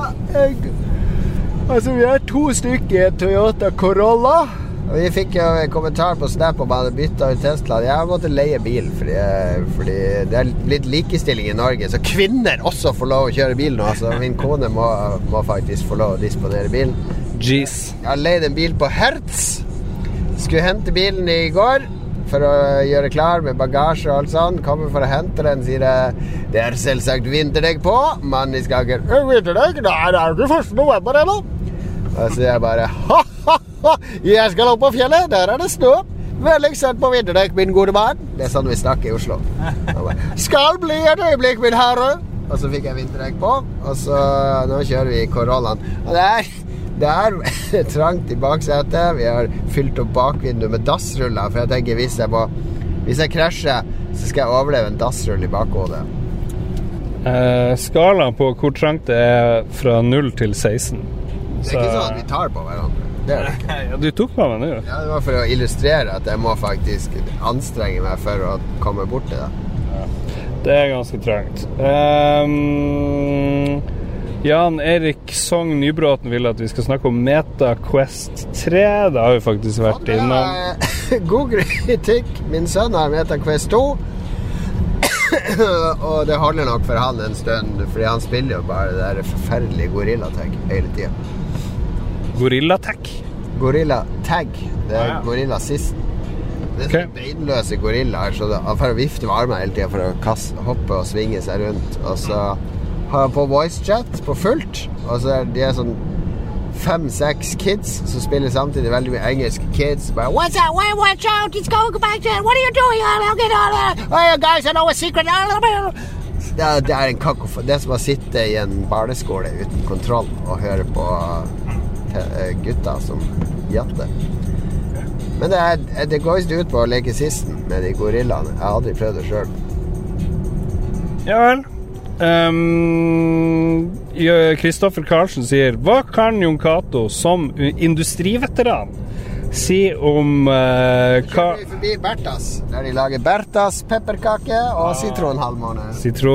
vi 2 stykker i Toyota Corolla. Og vi fikk jo en kommentar på Snap om han hadde byttet ut Tesla. Jeg måtte leie bil, fordi det litt likestilling i Norge, så kvinner også får lov å kjøre bil nå. Så min kone må faktisk få lov å disponere bilen. Jeez. Jeg har leid en bil på Hertz. Skulle hente bilen i går for å gjøre klar med bagasje og alt sånn. Kommer for å hente den, sier det selvsagt vinterdekk på. Men de skal ikke vinterdekk? Nei, det jo ikke 1. november ennå. Og så jeg bare jeg skal opp på fjellet, der det snø. Veldig sett på vinterdekk, min gode mann. Det sånn vi snakker i Oslo. Skal bli et øyeblikk, min herre. Og så fikk jeg vinterdekk på. Og så nå kjører vi Corollaen. Og det trangt i baksetet. Vi har fylt opp bakvinduet med dassruller. For jeg tenker hvis jeg krasjer, så skal jeg overleve en dassrull i bakhodet. Skalaen på hvor trangt det fra 0 til 16. Det ikke sånn at vi tar på hverandre. Det det ikke. Ja, du tok på meg nå. Ja, det var for å illustrere at jeg må faktisk anstrenge meg for å komme bort til det. Ja, det ganske trangt. Jan Erik Song Nybråten vil at vi skal snakke om MetaQuest 3. Det har vi faktisk vært innom. God kritikk. Min sønn har MetaQuest 2. Og det holder nok for han en stund, fordi han spiller jo bare det der forferdelige Gorilla-tag hele tiden. Gorilla-tag? Gorilla-tag. Det Gorilla-sisten. Det beinløse gorillaer, så han får vifte med armene hele tiden for å hoppe og svinge seg rundt. Og så har han på voice chat på fullt, og så de sånn 5-6 kids som spiller samtidig veldig mye engelske kids. Bare, what's that? Watch out! It's going back there! What are you doing? Oh, guys, I know a secret! Det en kakofon. Det som å sitte i en barneskole uten kontroll og høre på gutta som jatter. Men det går ikke ut på å leke sisten med de gorillaene. Jeg har aldri prøvd det selv. Ja vel. Kristoffer Karlsen sier: hva kan Jon Cato som industriveteran si om Kjører vi forbi Bertas, der de lager Bertas pepperkake og sitronhalvmåne.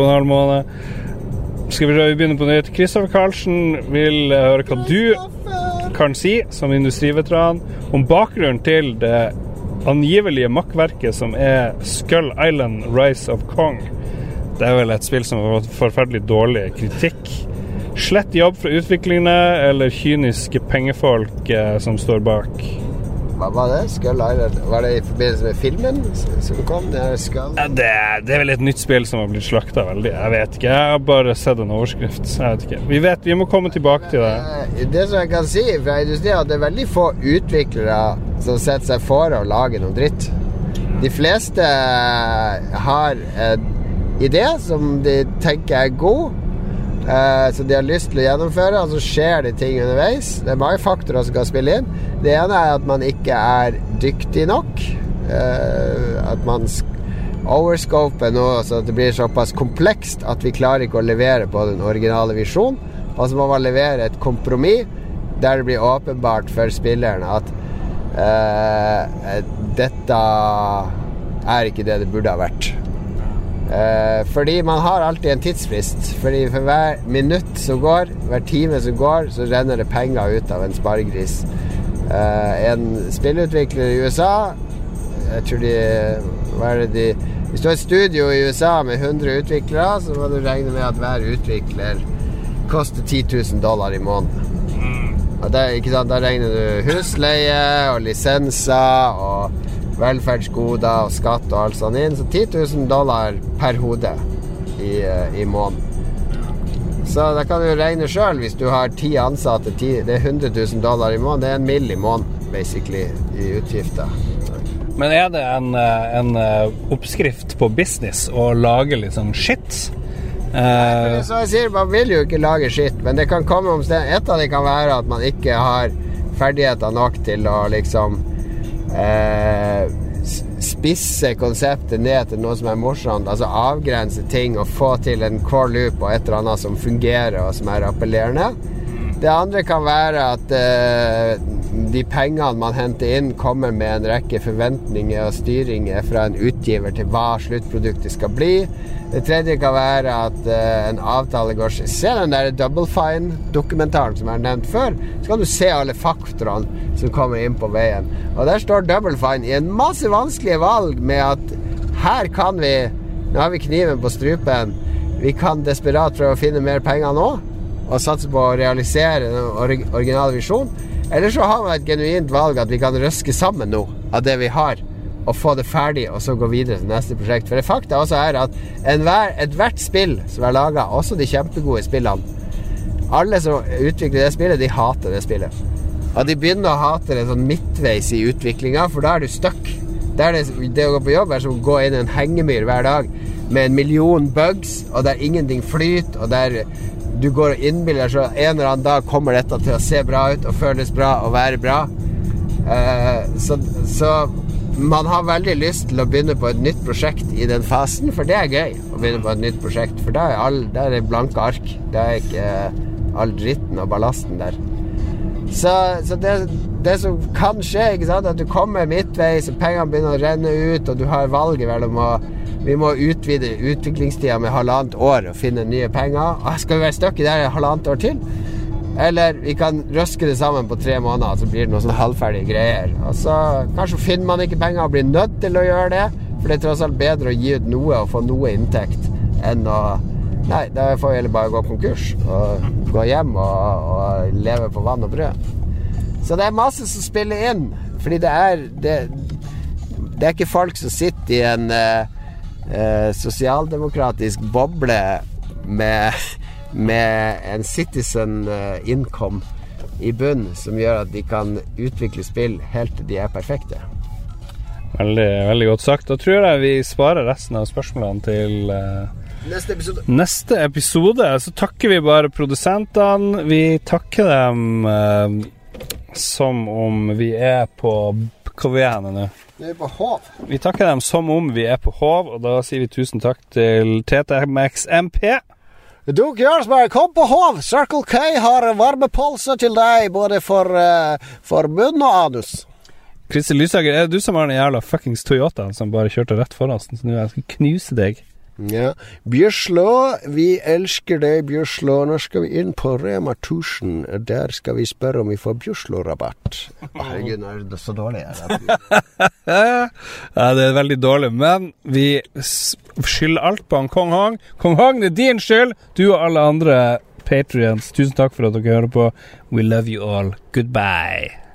Skal vi begynne på nytt? Kristoffer Karlsen vil høre hva du kan si som industriveteran om bakgrunnen til det angivelige makkverket som Skull Island Rise of Kong. Det vel et spill som har fått forferdelig dårlig kritikk. Slett jobb fra utviklingene eller kyniske pengefolk som står bak. Hva var det? Skull Island? Var det i forbindelse med filmen som kom? Det vel et nytt spill som har blitt slaktet veldig. Jeg vet ikke, jeg har bare sett en overskrift. Jeg vet ikke. Vi må komme tilbake til det. Det som jeg kan si fra industrien er at det veldig få utviklere som setter seg for å lage noe dritt. De fleste har en idé som de tenker god, så de har lyst til å gjennomføre, og så skjer det ting underveis. Det er mange faktorer som kan spille inn. Det ene er at man ikke er dyktig nok, at man overscoper noe så at det blir såpass komplekst at vi klarer ikke å levere på den originale visjonen, og så må man levere et kompromiss der det blir åpenbart for spillerne at dette er ikke det burde ha vært. Fordi man har alltid en tidsfrist. Fordi for hver minutt som går, hver time som går, så renner det penger ut av en sparegris. En spillutvikler i USA, jeg tror hvis du har et studio i USA med 100 utviklere, så må du regne med at hver utvikler koster $10,000 i måneden. Og det, ikke sant, da regner du husleie og lisenser og velferdsgoder og skatt og alt sånn inn, så $10,000 per hode i måneden. Så da kan du regne selv, hvis du har 10 ansatte, det $100,000 i måneden, det $1 million i måneden, basically, i utgifter. Men det en oppskrift på business å lage liksom shit? Nei, så jeg sier, man vil jo ikke lage shit, men det kan komme omstendigheter. Et av det kan være at man ikke har ferdigheter nok til å liksom spisse konseptet ned til noe som er morsomt, altså avgrense ting og få til en core loop og et eller annet som fungerer og som er appellerende. Det andre kan være at de pengene man henter inn kommer med en rekke forventninger og styringer fra en utgiver til hva sluttproduktet skal bli. Det tredje kan være at en avtale går. Se den der Double Fine-dokumentaren som jeg har nevnt før, så kan du se alle faktorene som kommer inn på veien. Og der står Double Fine i en masse vanskelige valg med at her kan vi, nå har vi kniven på strupen, vi kan desperat prøve å finne mer penger nå, og satse på å realisere den originale visjonen. Eller så har vi et genuint valg at vi kan røske sammen nå av det vi har, og få det ferdig, og så gå videre til neste prosjekt. For det fakta også er at hvert spill som er laget, også de kjempegode spillene, alle som utvikler det spillet, de hater det spillet. Og de begynner å hate det sånn midtveis i utviklingen, for da er du stuck. Det å gå på jobb er som å gå inn i en hengemyr hver dag, med 1 million bugs, og der ingenting flyter, og der du går og innbiller så en eller annen dag kommer dette til å se bra ut, og føles bra, og være bra. Så man har veldig lyst til å begynne på et nytt prosjekt i den fasen, for det er gøy å begynne på et nytt prosjekt, for da er det blanke ark. Det er ikke all dritten og ballasten der. Så det som kan skje, ikke sant, at du kommer midtveis, og pengene begynner å renne ut, og du har valget mellom å Vi må utvide utviklingstida med 1,5 år og finne nye penger. Skal vi være stuck i det her 1,5 år til? Eller vi kan røske det sammen på 3 måneder, så blir det noen sånne halvferdige greier. Og så kanskje finner man ikke penger og blir nødt til å gjøre det, for det er tross alt bedre å gi ut noe og få noe inntekt enn å... Nei, da får vi heller bare gå konkurs og gå hjem og leve på vann og brød. Så det er masse som spiller inn, fordi det er ikke folk som sitter i en sosialdemokratisk boble med en citizen income i bunn som gjør at de kan utvikle spill helt til de er perfekte. Veldig, veldig godt sagt. Da tror jeg vi sparer resten av spørsmålene til neste episode. Så takker vi bare produsentene. Vi takker dem som om vi er på... Hva vi er nå? Vi er på Hov. Vi takker dem som om vi er på Hov, og da sier vi tusen takk til TTMX MP. Du, Jarlsberg, kom på Hov. Circle K har varmepølse til deg, både for munn og anus. Kristel Lysager, er det du som har den jævla fuckings Toyota som bare kjørte rett foran oss? Så nå jeg skal knuse deg. Ja. Bjørslå, vi elsker deg, Bjørslå. Nå skal vi inn på Rema 1000. Der skal vi spørre om vi får Bjørslå-rabatt. Herregud, nå er det så dårlig her. Ja, det er veldig dårlig, men vi skylder alt på han Kong Hong. Kong Hong, det er din skyld. Du og alle andre Patreons. Tusen takk for at dere hører på. We love you all. Goodbye.